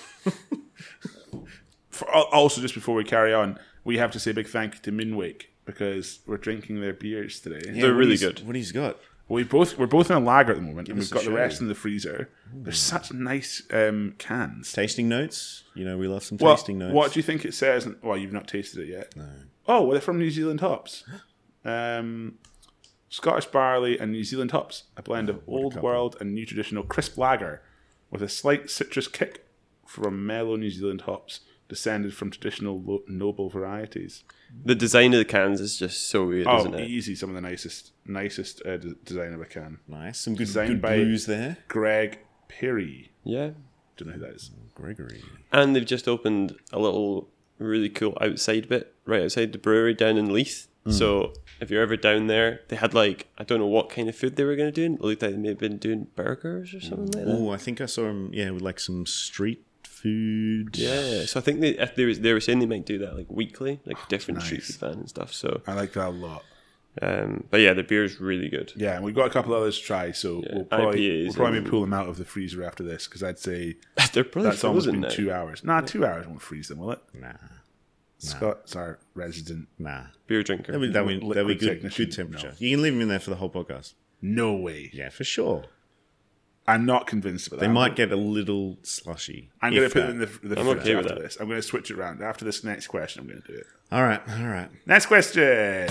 For, also, just before we carry on, we have to say a big thank you to Minwake because we're drinking their beers today. Yeah, They're what really he's- good. What he's got? We both we're both in a lager at the moment, and we've us a got the show. rest in the freezer. They're such nice um, cans. Tasting notes. You know, we love some Well, tasting notes. what do you think it says? Well, you've not tasted it yet. No. Oh, well, they're from New Zealand hops. Um, Scottish barley and New Zealand hops, a blend of old couple. world and new traditional crisp lager with a slight citrus kick from mellow New Zealand hops, descended from traditional lo- noble varieties. The design of the cans is just so weird, Oh, isn't it? easy! Some of the nicest, nicest uh, d- design of a can. Nice. Some good, Designed good by- blues there. Greg Perry. Yeah. Don't know who that is. Gregory. And they've just opened a little really cool outside bit right outside the brewery down in Leith. So if you're ever down there, they had like, I don't know what kind of food they were going to do. It looked like they may have been doing burgers or something like that. Oh, I think I saw him, yeah, with like some street food. Yeah, so I think they if they, was, they were saying they might do that like weekly, like different nice. street food van and stuff. So, I like that a lot. um, but yeah, the beer's really good. Yeah, and we've got a couple others to try, so we'll probably, I P As we'll probably and- pull them out of the freezer after this because I'd say They're probably that's almost frozen been now. two hours. Nah, two hours won't freeze them, will it? Nah. Scott's our resident. Nah. Beer drinker. That'd be, that'd be, that'd be Liquid good, technician, good temperature. no. You can leave them in there for the whole podcast. No way. Yeah, for sure. I'm not convinced about that. They might get a little slushy. I'm going to if put that. them in the, the I'm fridge okay with after that. this. I'm going to switch it around. After this next question, I'm going to do it. All right, all right. Next question.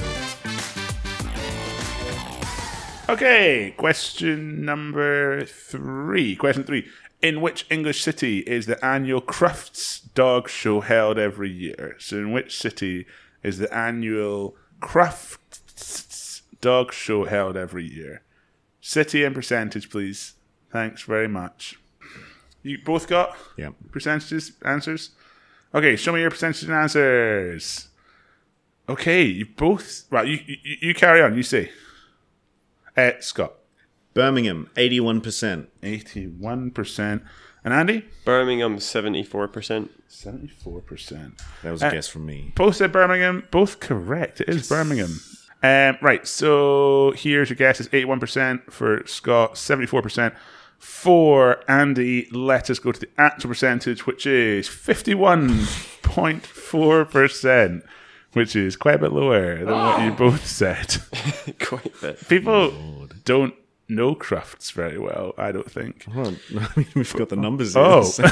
Okay, question number three. Question three. In which English city is the annual Crufts Dog Show held every year? So, in which city is the annual Crufts Dog Show held every year? City and percentage, please. Thanks very much. You both got Yeah. percentages, answers? Okay, show me your percentages and answers. Okay, you both... Right, you, you, you carry on, you say. Uh, Scott. Birmingham, eighty-one percent. eighty-one percent. And Andy? Birmingham, seventy-four percent. seventy-four percent. That was a Uh, guess from me. Both said Birmingham. Both correct. It is Birmingham. Um, right, so here's your guess. It's eighty-one percent for Scott, seventy-four percent for Andy. Let us go to the actual percentage, which is fifty-one point four percent, which is quite a bit lower than what you both said. Quite a bit. People don't know Crufts very well, I don't think. Well, I mean, we've got the numbers here. Oh. so-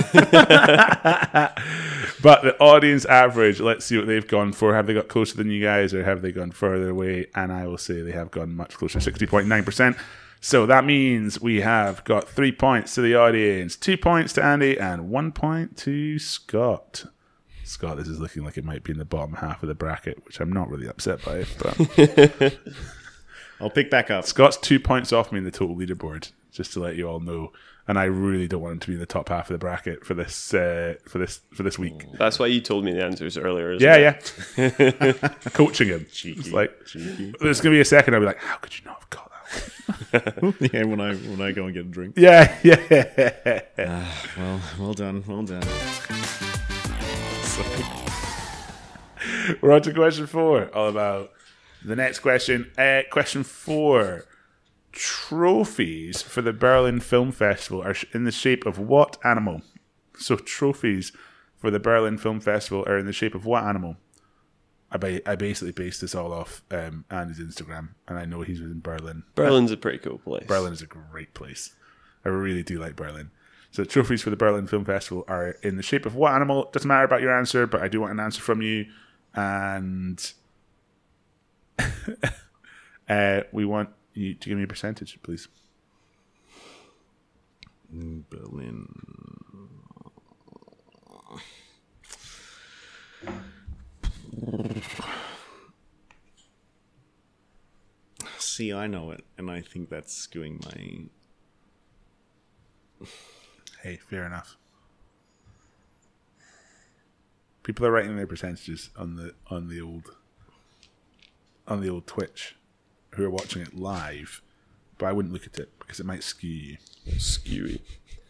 But the audience average, let's see what they've gone for. Have they got closer than you guys or have they gone further away? And I will say they have gone much closer, sixty point nine percent. So that means we have got three points to the audience, two points to Andy, and one point to Scott. Scott, this is looking like it might be in the bottom half of the bracket, which I'm not really upset by. But I'll pick back up. Scott's two points off me in the total leaderboard, just to let you all know. And I really don't want him to be in the top half of the bracket for this uh, for this for this week. That's why you told me the answers earlier. Isn't Yeah, it? yeah. Coaching him. Cheeky, It's like, cheeky. there's gonna be a second. I'll be like, how could you not have got that one? Yeah, when I when I go and get a drink. Yeah, yeah. Well, well done, well done. We're on to question four, all about the next question. Uh, question four. Trophies for the Berlin Film Festival are sh- in the shape of what animal? So trophies for the Berlin Film Festival are in the shape of what animal? I ba- I basically based this all off um, Andy's Instagram, and I know he's in Berlin. Berlin's a pretty cool place. Berlin is a great place. I really do like Berlin. So trophies for the Berlin Film Festival are in the shape of what animal? Doesn't matter about your answer, but I do want an answer from you. And uh, we want you to give me a percentage, please. Berlin. See, I know it, and I think that's skewing my... Hey, fair enough. People are writing their percentages on the on the old on the old Twitch who are watching it live, but I wouldn't look at it because it might skew you. Skewy.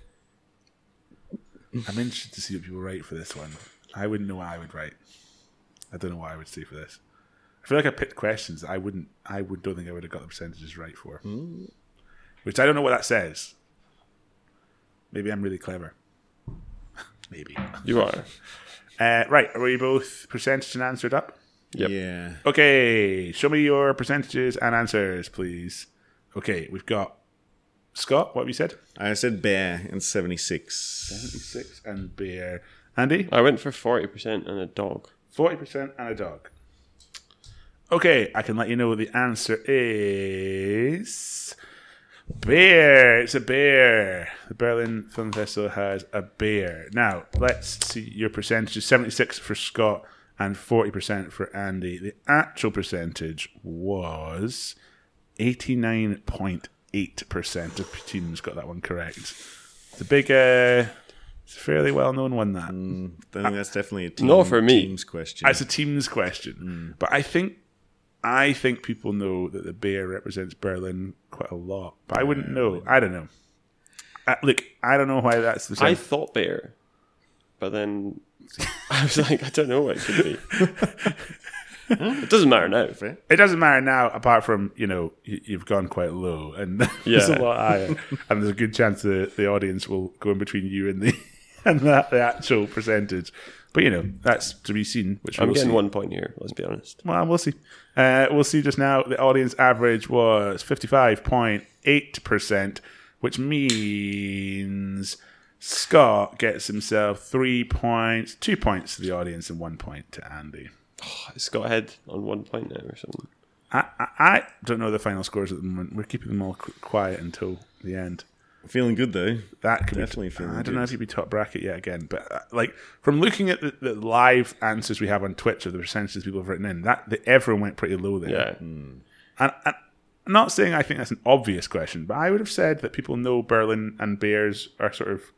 I'm interested to see what people write for this one. I wouldn't know what I would write. I don't know what I would say for this. I feel like I picked questions that I wouldn't. I would don't think I would have got the percentages right for. Mm. Which I don't know what that says. Maybe I'm really clever. Maybe You are. Uh, right, are we both percentage and answered up? Yep. Yeah. Okay, show me your percentages and answers, please. Okay, we've got Scott. What have you said? I said bear and seventy-six. seventy-six and bear. Andy? I went for forty percent and a dog. forty percent and a dog. Okay, I can let you know the answer is bear. It's a bear. The Berlin Film Festival has a bear. Now, let's see your percentages. seventy-six for Scott and forty percent for Andy. The actual percentage was eighty-nine point eight percent of teams got that one correct. It's a big, uh, it's a fairly well-known one, that. Mm, I think that's definitely a team, Not for me. team's question. It's a team's question. But I think I think people know that the bear represents Berlin quite a lot. But I wouldn't know. I don't know. Uh, look, I don't know why that's the same. I thought bear, but then I was like, I don't know what it could be. It doesn't matter now. It doesn't matter now, apart from, you know, you, you've gone quite low. And there's a Yeah. lot higher. And there's a good chance the, the audience will go in between you and the and that, the actual percentage. But, you know, that's to be seen. Which I'm we'll getting see. one point here, let's be honest. Well, we'll see. Uh, we'll see just now. The audience average was fifty-five point eight percent, which means Scott gets himself three points, two points to the audience and one point to Andy. It's got ahead on one point now or something. I, I, I don't know the final scores at the moment. We're keeping them all qu- quiet until the end. Feeling good though. That could Definitely be, feeling I don't know good. if you'd be top bracket yet again, but uh, like from looking at the, the live answers we have on Twitch of the percentages people have written in, that the, everyone went pretty low there. Yeah. And, and I'm not saying I think that's an obvious question, but I would have said that people know Berlin and bears are sort of.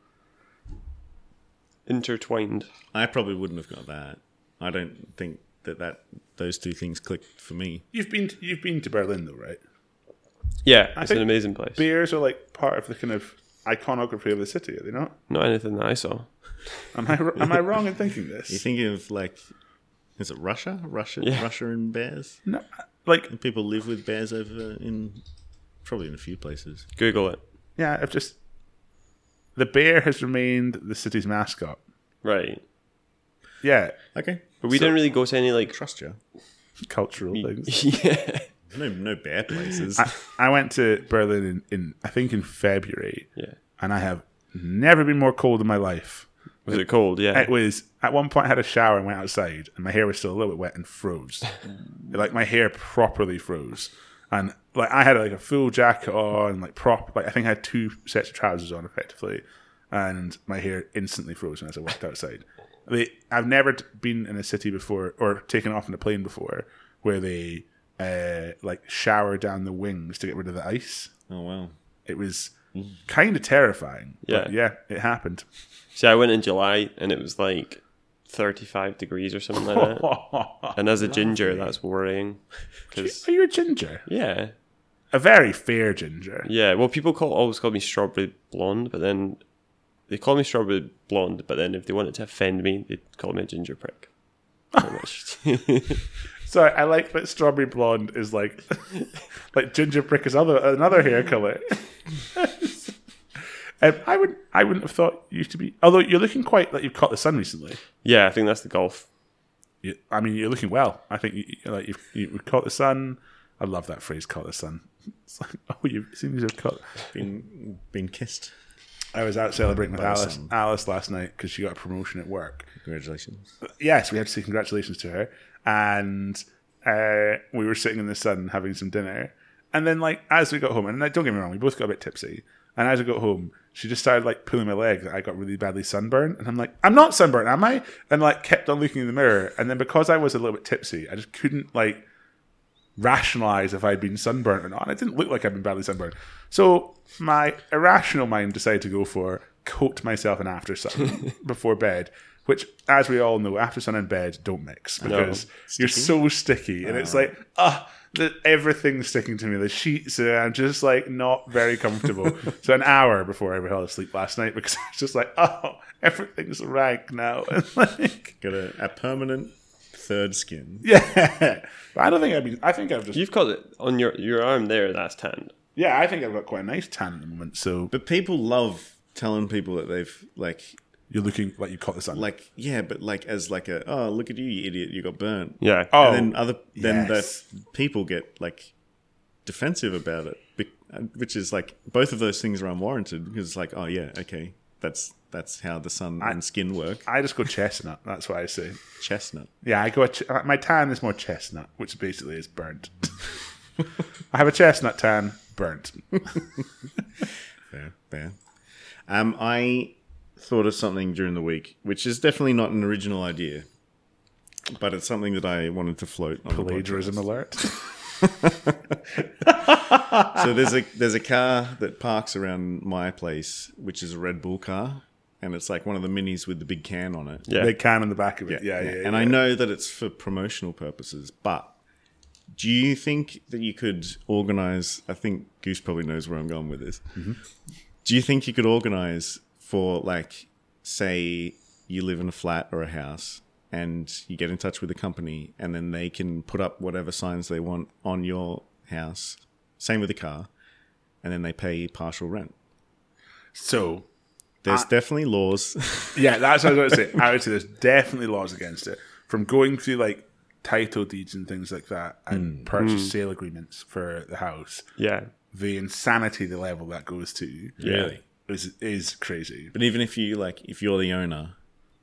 Intertwined. I probably wouldn't have got that. I don't think that, that those two things clicked for me. You've been to, you've been to Berlin though, right? Yeah, it's think an amazing place. Bears are like part of the kind of iconography of the city, are they not? Not anything that I saw. Am I am I wrong in thinking this? You think of like, is it Russia? Russia, Yeah. Russia and bears. No, like And people live with bears over in probably in a few places. Google it. yeah, I've just the bear has remained the city's mascot. Right. Yeah, Okay, But we So- didn't really go to any like trust you. cultural things. yeah. No, no bear places. I, I went to Berlin in, in I think in February, Yeah. and I have never been more cold in my life. Was it cold? Yeah. It was at one point I had a shower and went outside, and my hair was still a little bit wet and froze. Like my hair properly froze, And like I had like a full jacket on, like prop. Like I think I had two sets of trousers on effectively, and my hair instantly frozen as I walked outside. I mean, I've never t- been in a city before or taken off in a plane before where they uh, like shower down the wings to get rid of the ice. Oh wow! It was kind of terrifying. Yeah. But yeah, it happened. See, I went in July and it was like thirty-five degrees or something like that. And as a ginger, that's worrying. Cause, Are you a ginger? yeah. A very fair ginger. Yeah. Well, people call always call me strawberry blonde, but then they call me strawberry blonde, but then if they wanted to offend me, they'd call me a ginger prick. Pretty much. Sorry, I like that strawberry blonde is like like ginger prick is other another hair color. um, I would I wouldn't have thought you to be. Although you're looking quite like you've caught the sun recently. Yeah, I think that's the golf. You, I mean, you're looking well. I think you, you- like you've, you've caught the sun. I love that phrase, "caught the sun." It's like, oh, you've seen you've caught. Been been kissed. I was out celebrating with By the Alice sun. Alice last night because she got a promotion at work. Congratulations. Yes, we had to say congratulations to her, and uh, we were sitting in the sun having some dinner, and then like as we got home, and like, don't get me wrong, we both got a bit tipsy, and as we got home, she just started like pulling my leg that I got really badly sunburned, and I'm like, I'm not sunburned, am I? And like kept on looking in the mirror, and then because I was a little bit tipsy, I just couldn't like rationalize if I'd been sunburnt or not. And it didn't look like I'd been badly sunburned, so my irrational mind decided to go for coat myself in after sun before bed. Which, as we all know, after sun and bed don't mix because you're so sticky, and it's like, ah, the, everything's sticking to me. The sheets, and I'm just like not very comfortable. So an hour before I ever fell asleep last night because I was just like, oh, everything's rank now. And like, Got a, a permanent third skin. yeah, but I don't think I've been. I think I've just. You've got it on your, your arm there, that's tanned. Yeah, I think I've got quite a nice tan at the moment. So, But people love telling people that they've like you're looking like you caught the sun. like yeah, but like as like a oh look at you, you idiot, you got burnt. Yeah. oh, And then other then yes. that people get like defensive about it, be- which is like both of those things are unwarranted because it's like oh yeah, okay, that's that's how the sun and skin work. I just go chestnut. That's what I say. Chestnut. Yeah, I go. A ch- my tan is more chestnut, which basically is burnt. I have a chestnut tan, burnt. Fair, fair. Um, I thought of something during the week, which is definitely not an original idea, but it's something that I wanted to float on the Plagiarism podcast. alert. So there's a there's a car that parks around my place, which is a Red Bull car, and it's like one of the minis with the big can on it. Yeah. Big can on the back of it. Yeah, yeah. yeah, and I know that it's for promotional purposes, but do you think that you could organize? I think Goose probably knows where I'm going with this. Mm-hmm. Do you think you could organize for, like, say you live in a flat or a house and you get in touch with a company and then they can put up whatever signs they want on your house, same with the car, and then they pay partial rent? So, There's definitely laws. yeah, that's what I was going to say. I would say there's definitely laws against it. From going through, like, title deeds and things like that and purchase sale agreements for the house, Yeah. the insanity, the level that goes to Really? is is crazy. But even if you, like, if you're the owner,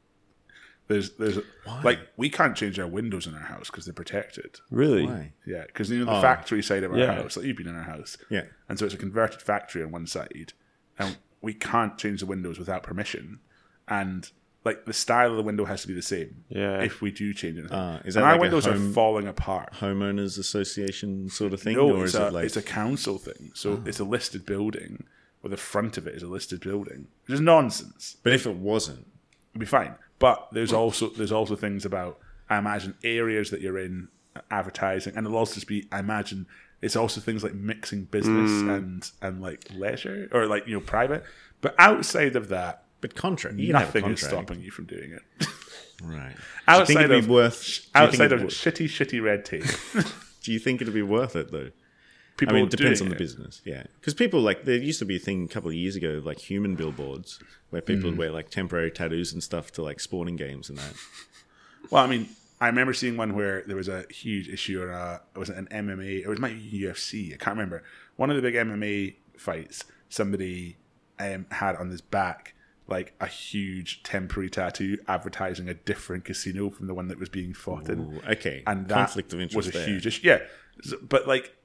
There's there's like we can't change our windows in our house because they're protected. Really? why? Yeah, because you know the Oh. factory side of our Yeah. house, like you've been in our house, Yeah. and so it's a converted factory on one side, and we can't change the windows without permission, and like the style of the window has to be the same. Yeah. If we do change anything, Ah, is and that our like a windows home- are falling apart. Homeowners Association sort of thing? No, or it's is a it like. it's a council thing. So it's a listed building, where the front of it is a listed building, which is nonsense. But if it wasn't, It'd be fine. But there's also there's also things about, I imagine, areas that you're in, advertising, and it'll also just be, I imagine, it's also things like mixing business and and like leisure or like you know private. But outside of that, but contract, you can have a nothing is contract. stopping you from doing it. Right. Outside do you think it'd of be worth? do you think outside of it'd- shitty shitty red tape, do you think it'd be worth it though? people I mean, it depends on doing the it. business. Yeah, because people like there used to be a thing a couple of years ago, of, like human billboards, where people Mm. would wear like temporary tattoos and stuff to like sporting games and that. Well, I mean, I remember seeing one where there was a huge issue, or a, it was an M M A, it was my U F C, I can't remember. One of the big M M A fights, somebody um, had on his back like a huge temporary tattoo advertising a different casino from the one that was being fought in. Ooh, okay, And that conflict of interest was a there. huge issue. Yeah, S- but like,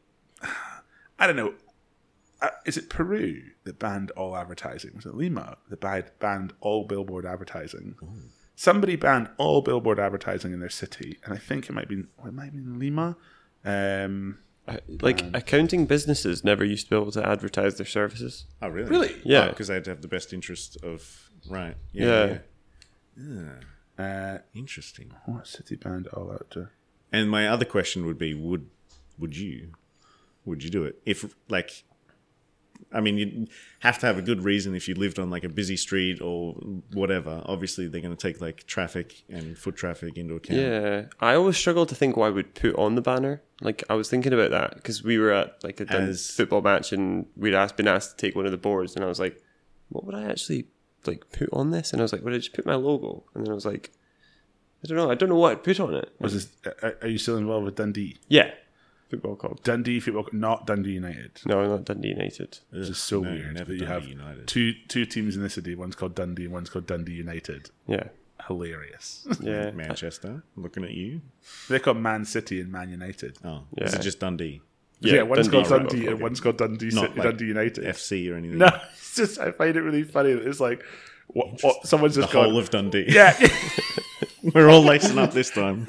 I don't know. Uh, is it Peru that banned all advertising? Was it Lima that banned, banned all billboard advertising? Ooh. Somebody banned all billboard advertising in their city, and I think it might be it might be in Lima. Um, Uh, Like Um, accounting businesses never used to be able to advertise their services. Oh, really? Really? Yeah. Because they had to have the best interest of right. Yeah. yeah. Ah, uh, interesting. what city banned all outdoor? And my other question would be: Would would you would you do it if like? I mean, you'd have to have a good reason if you lived on like a busy street or whatever. Obviously, they're going to take like traffic and foot traffic into account. Yeah, I always struggle to think what I would put on the banner. Like I was thinking about that because we were at like a done As- football match and we'd asked, been asked to take one of the boards, and I was like, what would I actually like put on this? And I was like, would I just put my logo? And then I was like, I don't know. I don't know what I'd put on it. Was this? Are, are you still involved with Dundee? Yeah, football club. Dundee Football, not Dundee United. No, not Dundee United. It's just so No, weird never that you Dundee have United. two two teams in the city. One's called Dundee, and one's called Dundee United. Yeah, Hilarious. yeah. Manchester, looking at you. They're called Man City and Man United. Oh, Yeah. is it just Dundee? Yeah, one's Dundee called Football Dundee Club. and one's called Dundee, Not City, like Dundee United. F C or anything? No, it's just I find it really funny that it's like what, what someone's The just whole gone. of Dundee. Yeah, We're all lacing up this time.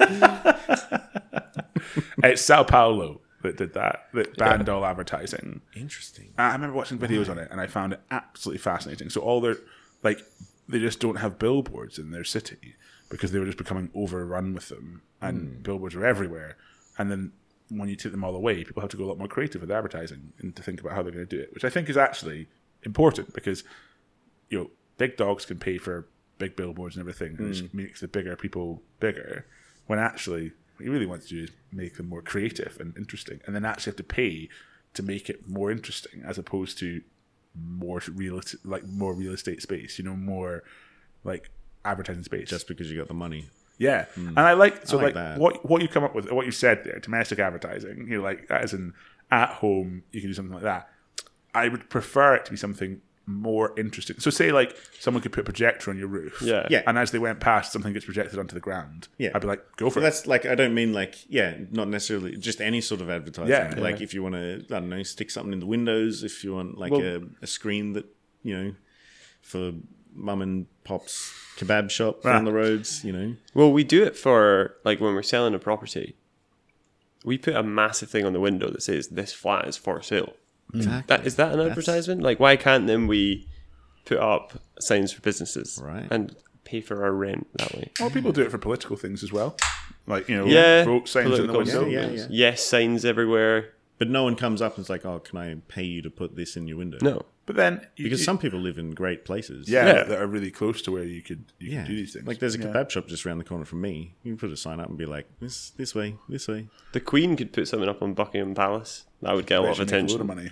it's Sao Paulo that did that. That banned all advertising. Interesting. I remember watching videos on it, and I found it absolutely fascinating. So all their like, they just don't have billboards in their city because they were just becoming overrun with them, and billboards are everywhere. And then when you take them all away, people have to go a lot more creative with advertising and to think about how they're going to do it, which I think is actually important because you know big dogs can pay for big billboards and everything, and it just makes the bigger people bigger. When actually, what you really want to do is make them more creative and interesting, and then actually have to pay to make it more interesting, as opposed to more real, like more real estate space. You know, more like advertising space. Just because you got the money. Yeah, and I like so I like like, that. what what you come up with, what you said there, domestic advertising. You know, like as in at home, you can do something like that. I would prefer it to be something more interesting. So, say like someone could put a projector on your roof, Yeah. Yeah. and as they went past, something gets projected onto the ground. Yeah. I'd be like, go for So it. that's like, I don't mean like, yeah, not necessarily just any sort of advertising. Yeah. Like if you want to, I don't know, stick something in the windows, if you want like Well- a, a screen that, you know, for mum and pop's kebab shop Ah. down the roads, you know. Well, we do it for like when we're selling a property. We put a massive thing on the window that says "This flat is for sale." Exactly. That is that an advertisement? Like, why can't then we put up signs for businesses, Right. and pay for our rent that way? Well, people do it for political things as well, like you know, Yeah, vote signs in the political window. Yeah, yeah, yeah. Yes, signs everywhere. But no one comes up and is like, oh, can I pay you to put this in your window? No, But then, you, Because you- some people live in great places. yeah, Yeah. that are really close to where you could you Yeah. could do these things. Like there's a Yeah. kebab shop just around the corner from me. You can put a sign up and be like, this this way, this way. the Queen could put something up on Buckingham Palace. That would get a lot of Actually make a attention. load of money.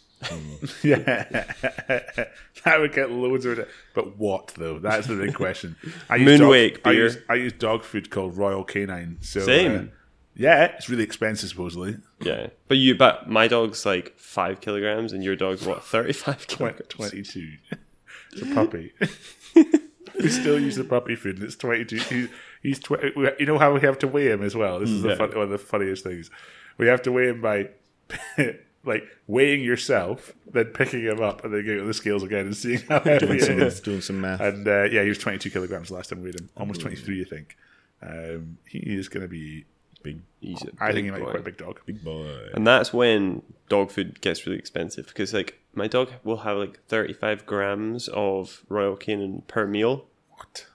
yeah, that would get loads of it. But what though? That's the big question. I use Moonwake dog, I beer. use, I use dog food called Royal Canine. So Same. uh, yeah, it's really expensive supposedly. Yeah, but you, but my dog's like five kilograms, and your dog's what, thirty-five kilograms? Twenty-two. It's a puppy. We still use the puppy food, and it's twenty-two. He's, he's tw- you know how we have to weigh him as well. This is the Yeah. fun, one of the funniest things. We have to weigh him by like weighing yourself, then picking him up, and then going on the scales again and seeing how heavy Doing it some, is. doing some math. And uh, yeah, he was twenty-two kilograms the last time we weighed him. Almost twenty-three, I think. Um, he is going to be. Big, He's a I think big he might be boy. quite a big dog. big boy. And that's when dog food gets really expensive because, like, my dog will have like thirty-five grams of Royal Canin per meal. What?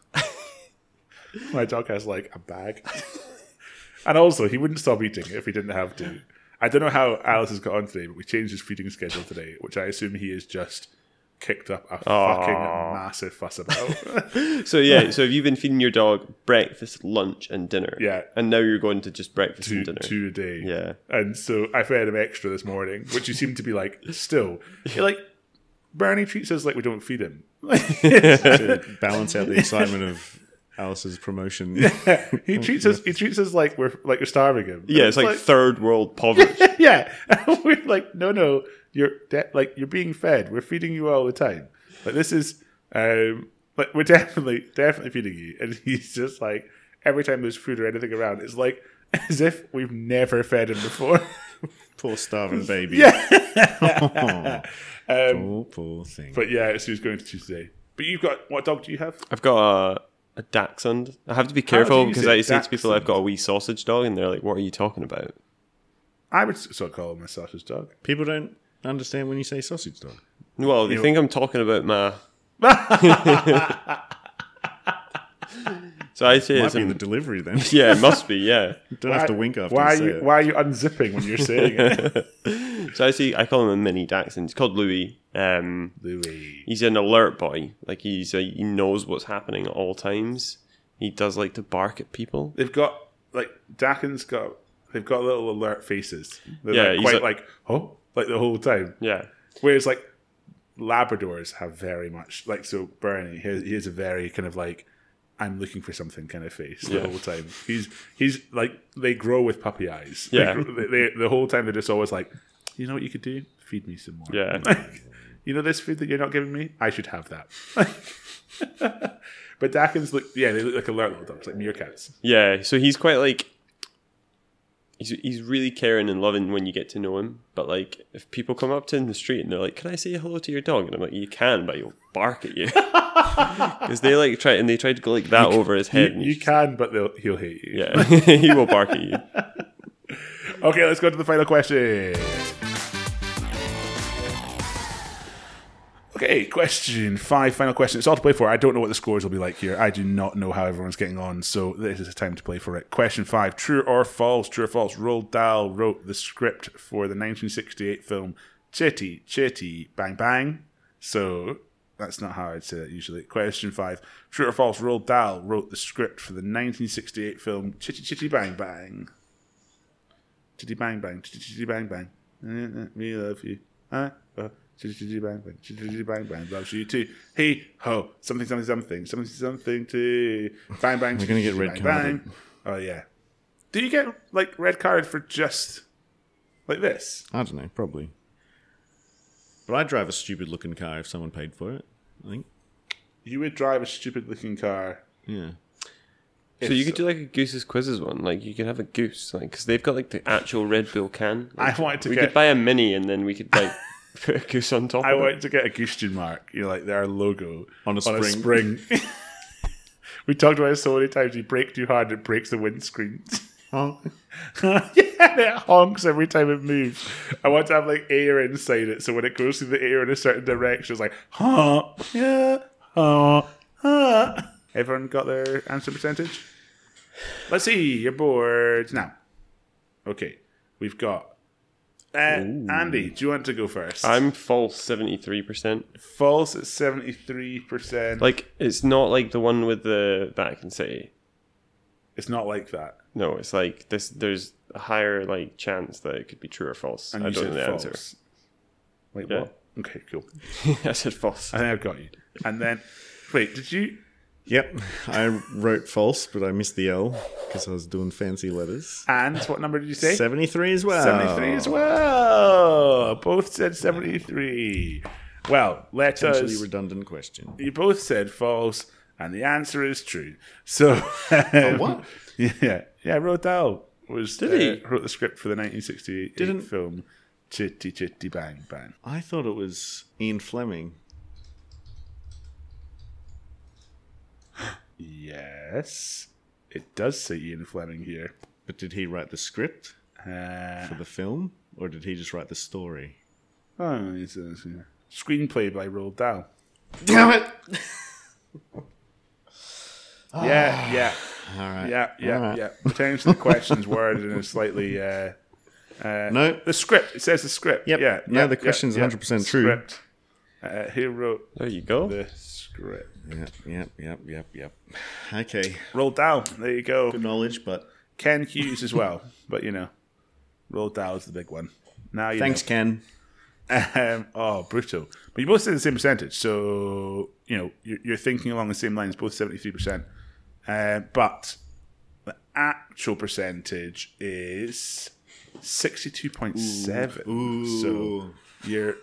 My dog has like a bag. And also, he wouldn't stop eating if he didn't have to. I don't know how Alice has got on today, but we changed his feeding schedule today, which I assume he is just kicked up a fucking massive fuss about. So yeah, so have you been feeding your dog breakfast, lunch, and dinner? Yeah. And now you're going to just breakfast two, and dinner. two a day. Yeah. And so I fed him extra this morning, which you seem to be like, still. You're like, Bernie treats us like we don't feed him. To balance out the excitement of Alice's promotion. He treats us he treats us like we're like we're starving him. Yeah, it's like, third world poverty. yeah. We're like, no, no, you're de- like you're being fed. We're feeding you all the time. Like this is, um, like we're definitely, definitely feeding you. And he's just like, every time there's food or anything around, it's like as if we've never fed him before. Poor starving baby. Yeah. um, Poor, poor thing. but yeah, so he's going to Tuesday. But you've got, what dog do you have? I've got a, a Dachshund. I have to be do careful you because say I say to people Dachshund? I've got a wee sausage dog, and they're like, "What are you talking about?" I would sort of call him a sausage dog. People don't understand when you say sausage dog. Well, they You- think I'm talking about my. So I say Might it's be a, the delivery then. yeah, it must be, yeah. You don't have to wink after why you are say you, it. Why are you unzipping when you're saying it? So I see. I call him a mini Dachshund. He's called Louis. Um, Louis. he's an alert boy. Like he's a, he knows what's happening at all times. He does like to bark at people. They've got, like, Dachin's got, they've got little alert faces. They're Yeah, like, he's quite like- like, oh, like the whole time. Yeah, Whereas, like, Labradors have very much, like, so Bernie, he, he has a very kind of like, I'm looking for something kind of face the Yeah. whole time. He's, he's like, they grow with puppy eyes. Yeah. They, grow- they, the whole time they're just always like, you know what you could do? Feed me some more. Yeah. Like, you know this food that you're not giving me? I should have that. But Dachshunds look, yeah, they look like alert little dogs, like meerkats. yeah. So he's quite like. He's, he's really caring and loving when you get to know him. But like, if people come up to him in the street and they're like, "Can I say hello to your dog?" and I'm like, "You can, but he'll bark at you." Because they like try and they try to go like that over his You, head. and you he's- can, but they'll, he'll hate you. yeah, he will bark at you. Okay, let's go to the final question. Okay, question five, final question. It's all to play for. I don't know what the scores will be like here. I do not know how everyone's getting on, so this is the time to play for it. Question five, true or false? True or false? Roald Dahl wrote the script for the nineteen sixty-eight film Chitty Chitty Bang Bang. So that's not how I'd say that usually. Question five, true or false? Roald Dahl wrote the script for the nineteen sixty-eight film Chitty Chitty Bang Bang. Chitty Bang Bang, Chitty Chitty Bang Bang. Uh, uh, We love you. Uh, uh. Chitty chitty bang bang, chitty chitty bang bang, loves you too. Hey ho, something something something, something something too. Bang bang. We're gonna get chitty, red bang, carded. bang. Oh yeah. Do you get like red card for just like this? I don't know, probably. But I'd drive a stupid looking car if someone paid for it, I think. You would drive a stupid looking car. Yeah. So you could do like a Goose's Quizzes one. Like you could have a goose, like because they've got like the actual Red Bull can. Like, I wanted to we get. could buy a mini and then we could like put a goose on top. I of it. wanted to get a Gustian mark. You know, like their logo On a spring. spring. We talked about it so many times. You brake too hard, it breaks the windscreen. Oh. Yeah, it honks every time it moves. I want to have like air inside it, so when it goes through the air in a certain direction, it's like, huh, yeah, huh, huh. Everyone got their answer percentage? Let's see your boards now. Okay, we've got uh, Andy. Do you want to go first? I'm false seventy three percent. false at seventy-three percent. Like it's not like the one with the that I can say. It's not like that. No, it's like this. There's a higher like chance that it could be true or false. And I you don't said know the false. answer. Wait, Yeah. what? Okay, cool. I said false. I think I've got you. And then, wait, did you? Yep. I wrote false, but I missed the L because I was doing fancy letters. And what number did you say? seventy-three as well. seventy-three as well. Both said seventy-three. Well, let Potentially us. redundant question. You both said false, and the answer is true. So, what? Yeah, yeah. Roald Dahl was Did uh, he? wrote the script for the nineteen sixty-eight Didn't- film Chitty Chitty Bang Bang. I thought it was Ian Fleming. Yes, it does say Ian Fleming here. But did he write the script Uh, for the film, or did he just write the story? oh, it's a, it's a screenplay by Roald Dahl. Damn it! Yeah, yeah. All right. Yeah, yeah, All right. yeah. Potentially the questions worded in a slightly. Uh, uh, No. the script. It says the script. Yep. Yeah. No, yeah, the question's yeah, one hundred percent the true. Script. Uh, who wrote There you go. the script? Yep, yep, yep, yep, yep. Okay. Roald Dahl. There you go. Good knowledge, but Ken Hughes as well, but you know, Roald Dahl is the big one. Now you thanks, Ken. know. Um, oh, brutal. But you both said the same percentage, so you know you're, you're thinking along the same lines. Both seventy-three percent, uh, but the actual percentage is sixty-two point seven. Ooh. So you're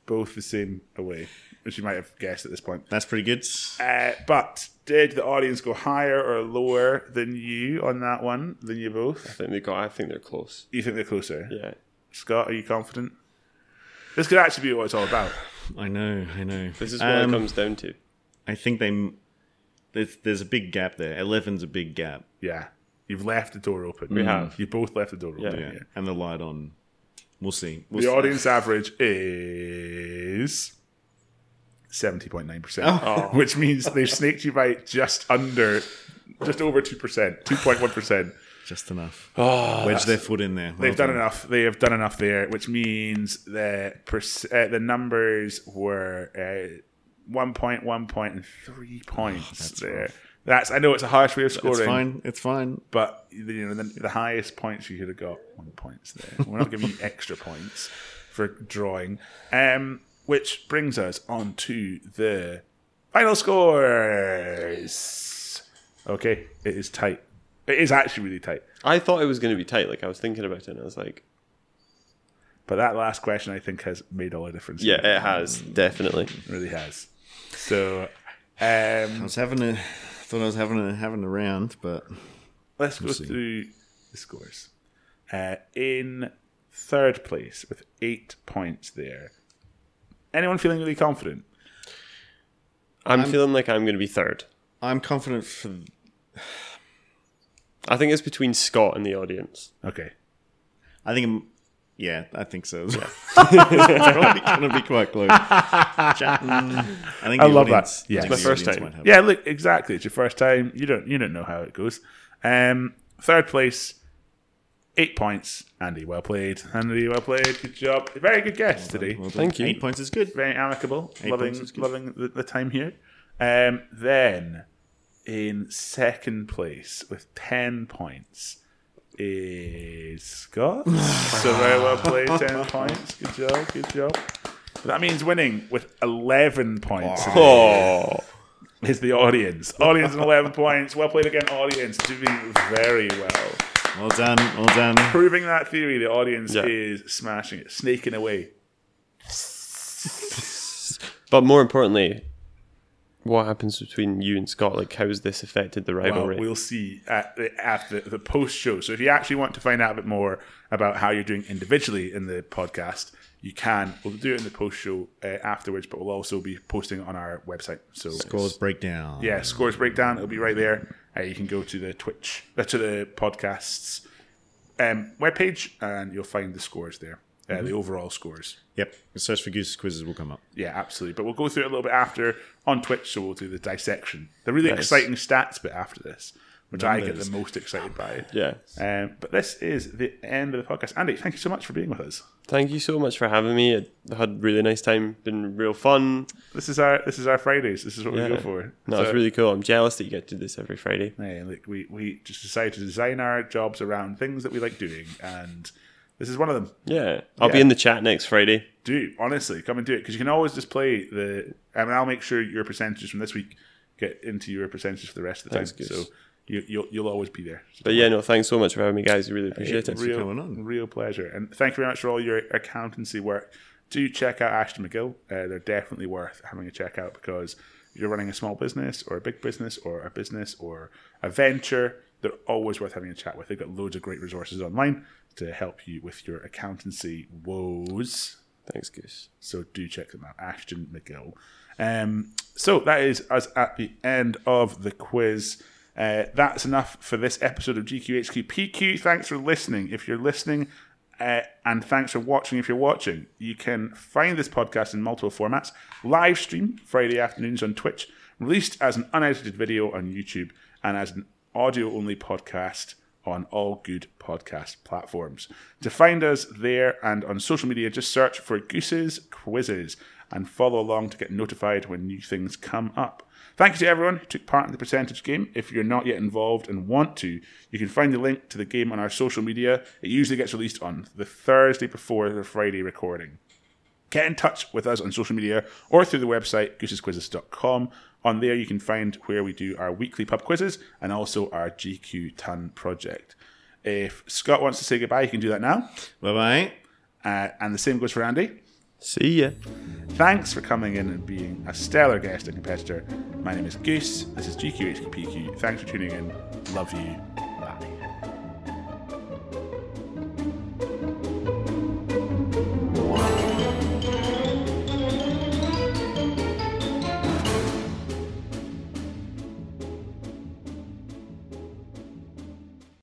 both the same away, which you might have guessed at this point. That's pretty good. Uh, but did the audience go higher or lower than you on that one? Than you I both? think they got. I think they're close. You think they're closer? Yeah. Scott, are you confident? This could actually be what it's all about. I know, I know. This is what Um, it comes down to. I think they. There's, there's a big gap there. eleven's a big gap. Yeah. You've left the door open. We have. You both left the door open. Yeah. Yeah. Yeah. And the light on. We'll see. We'll The see. audience average is seventy point nine percent, Oh. which means they've snaked you by just under, just over two percent, two point one percent. Just enough. Oh, Wedge their foot in there. Well they've done enough. They have done enough there, which means the perc- uh, the numbers were uh, one point, one point, and three points that's there. rough. That's I know it's a harsh way of scoring, It's fine. It's fine. but you know the, the highest points you could have got one points there. We're not giving you extra points for drawing. Um, which brings us on to the final scores. Okay, it is tight. It is actually really tight. I thought it was going to be tight. Like I was thinking about it, and I was like, But that last question, I think, has made all the difference. yeah, it has definitely. It really has. So, I um, was having a. Thought I was having a having a round, but let's go We'll see. through the scores. Uh, in third place with eight points there. Anyone feeling really confident? I'm, feeling like I'm going to be third. I'm confident for. I think it's between Scott and the audience. Okay. I think. I'm, yeah, I think so. Yeah. It's probably going to be quite close. Chat- mm, I think I the love that. audience- Yeah. I think It's the my first audience time. might have Yeah, look, exactly. It's your first time. You don't you don't know how it goes. Um, third place, eight points. Andy, well played. Andy, well played. Good job. Very good guess today. Well done. Thank you. Eight points is good. Very amicable. Eight loving points is good. loving the, the time here. Um, then in second place with ten points is Scott. So very well played, ten points. Good job, good job. That means winning with eleven points today Oh, is the audience. Audience and eleven points. Well played again, audience. Doing very well. Well done. Well done. Proving that theory, the audience Yeah. is smashing it, snaking away. but more importantly, what happens between you and Scott? Like, how has this affected the Well, rivalry? we'll see at the, at the, the post show. So if you actually want to find out a bit more about how you're doing individually in the podcast, you can. We'll do it in the post show uh, afterwards, but we'll also be posting it on our website. So Scores breakdown. yeah, scores breakdown. It'll be right there. Uh, you can go to the Twitch, uh, to the podcast's um, webpage, and you'll find the scores there, uh, Mm-hmm. the overall scores. Yep. Search for Goose's quizzes will come up. Yeah, absolutely. But we'll go through it a little bit after on Twitch, so we'll do the dissection, the really Nice. exciting stats bit after this, which I get Numbers. the most excited by. yeah. Um, but this is the end of the podcast. Andy, thank you so much for being with us. Thank you so much for having me. I had a really nice time. Been real fun. This is our this is our Fridays. This is what Yeah. we go for. No, So, it's really cool. I'm jealous that you get to do this every Friday. hey, look, we we just decided to design our jobs around things that we like doing, and this is one of them. Yeah. I'll Yeah. be in the chat next Friday. Do honestly come and do it, because you can always just play the. I mean, I'll make sure your percentages from this week get into your percentages for the rest of the Thanks, time. Goose. So you, you'll you'll always be there. So But yeah, no, thanks so much for having me, guys. I really appreciate it. real, coming on. real pleasure. And thank you very much for all your accountancy work. Do check out Ashton McGill. Uh, they're definitely worth having a check out, because you're running a small business or a big business or a business or a venture. They're always worth having a chat with. They've got loads of great resources online to help you with your accountancy woes. Thanks, Goose. So do check them out, Ashton McGill. Um, so that is us at the end of the quiz. Uh, that's enough for this episode of G Q H Q P Q. Thanks for listening. If you're listening, uh, and thanks for watching if you're watching. You can find this podcast in multiple formats. Live stream Friday afternoons on Twitch, released as an unedited video on YouTube, and as an audio-only podcast on all good podcast platforms. To find us there and on social media, just search for Goose's Quizzes and follow along to get notified when new things come up. Thank you to everyone who took part in the percentage game. If you're not yet involved and want to, you can find the link to the game on our social media. It usually gets released on the Thursday before the Friday recording. Get in touch with us on social media or through the website, gooses quizzes dot com. On there, you can find where we do our weekly pub quizzes and also our G Q Ton project. If Scott wants to say goodbye, he can do that now. Bye bye. Uh, and the same goes for Andy. See ya. Thanks for coming in and being a stellar guest and competitor. My name is Goose. This is G Q H Q P Q. Thanks for tuning in. Love you.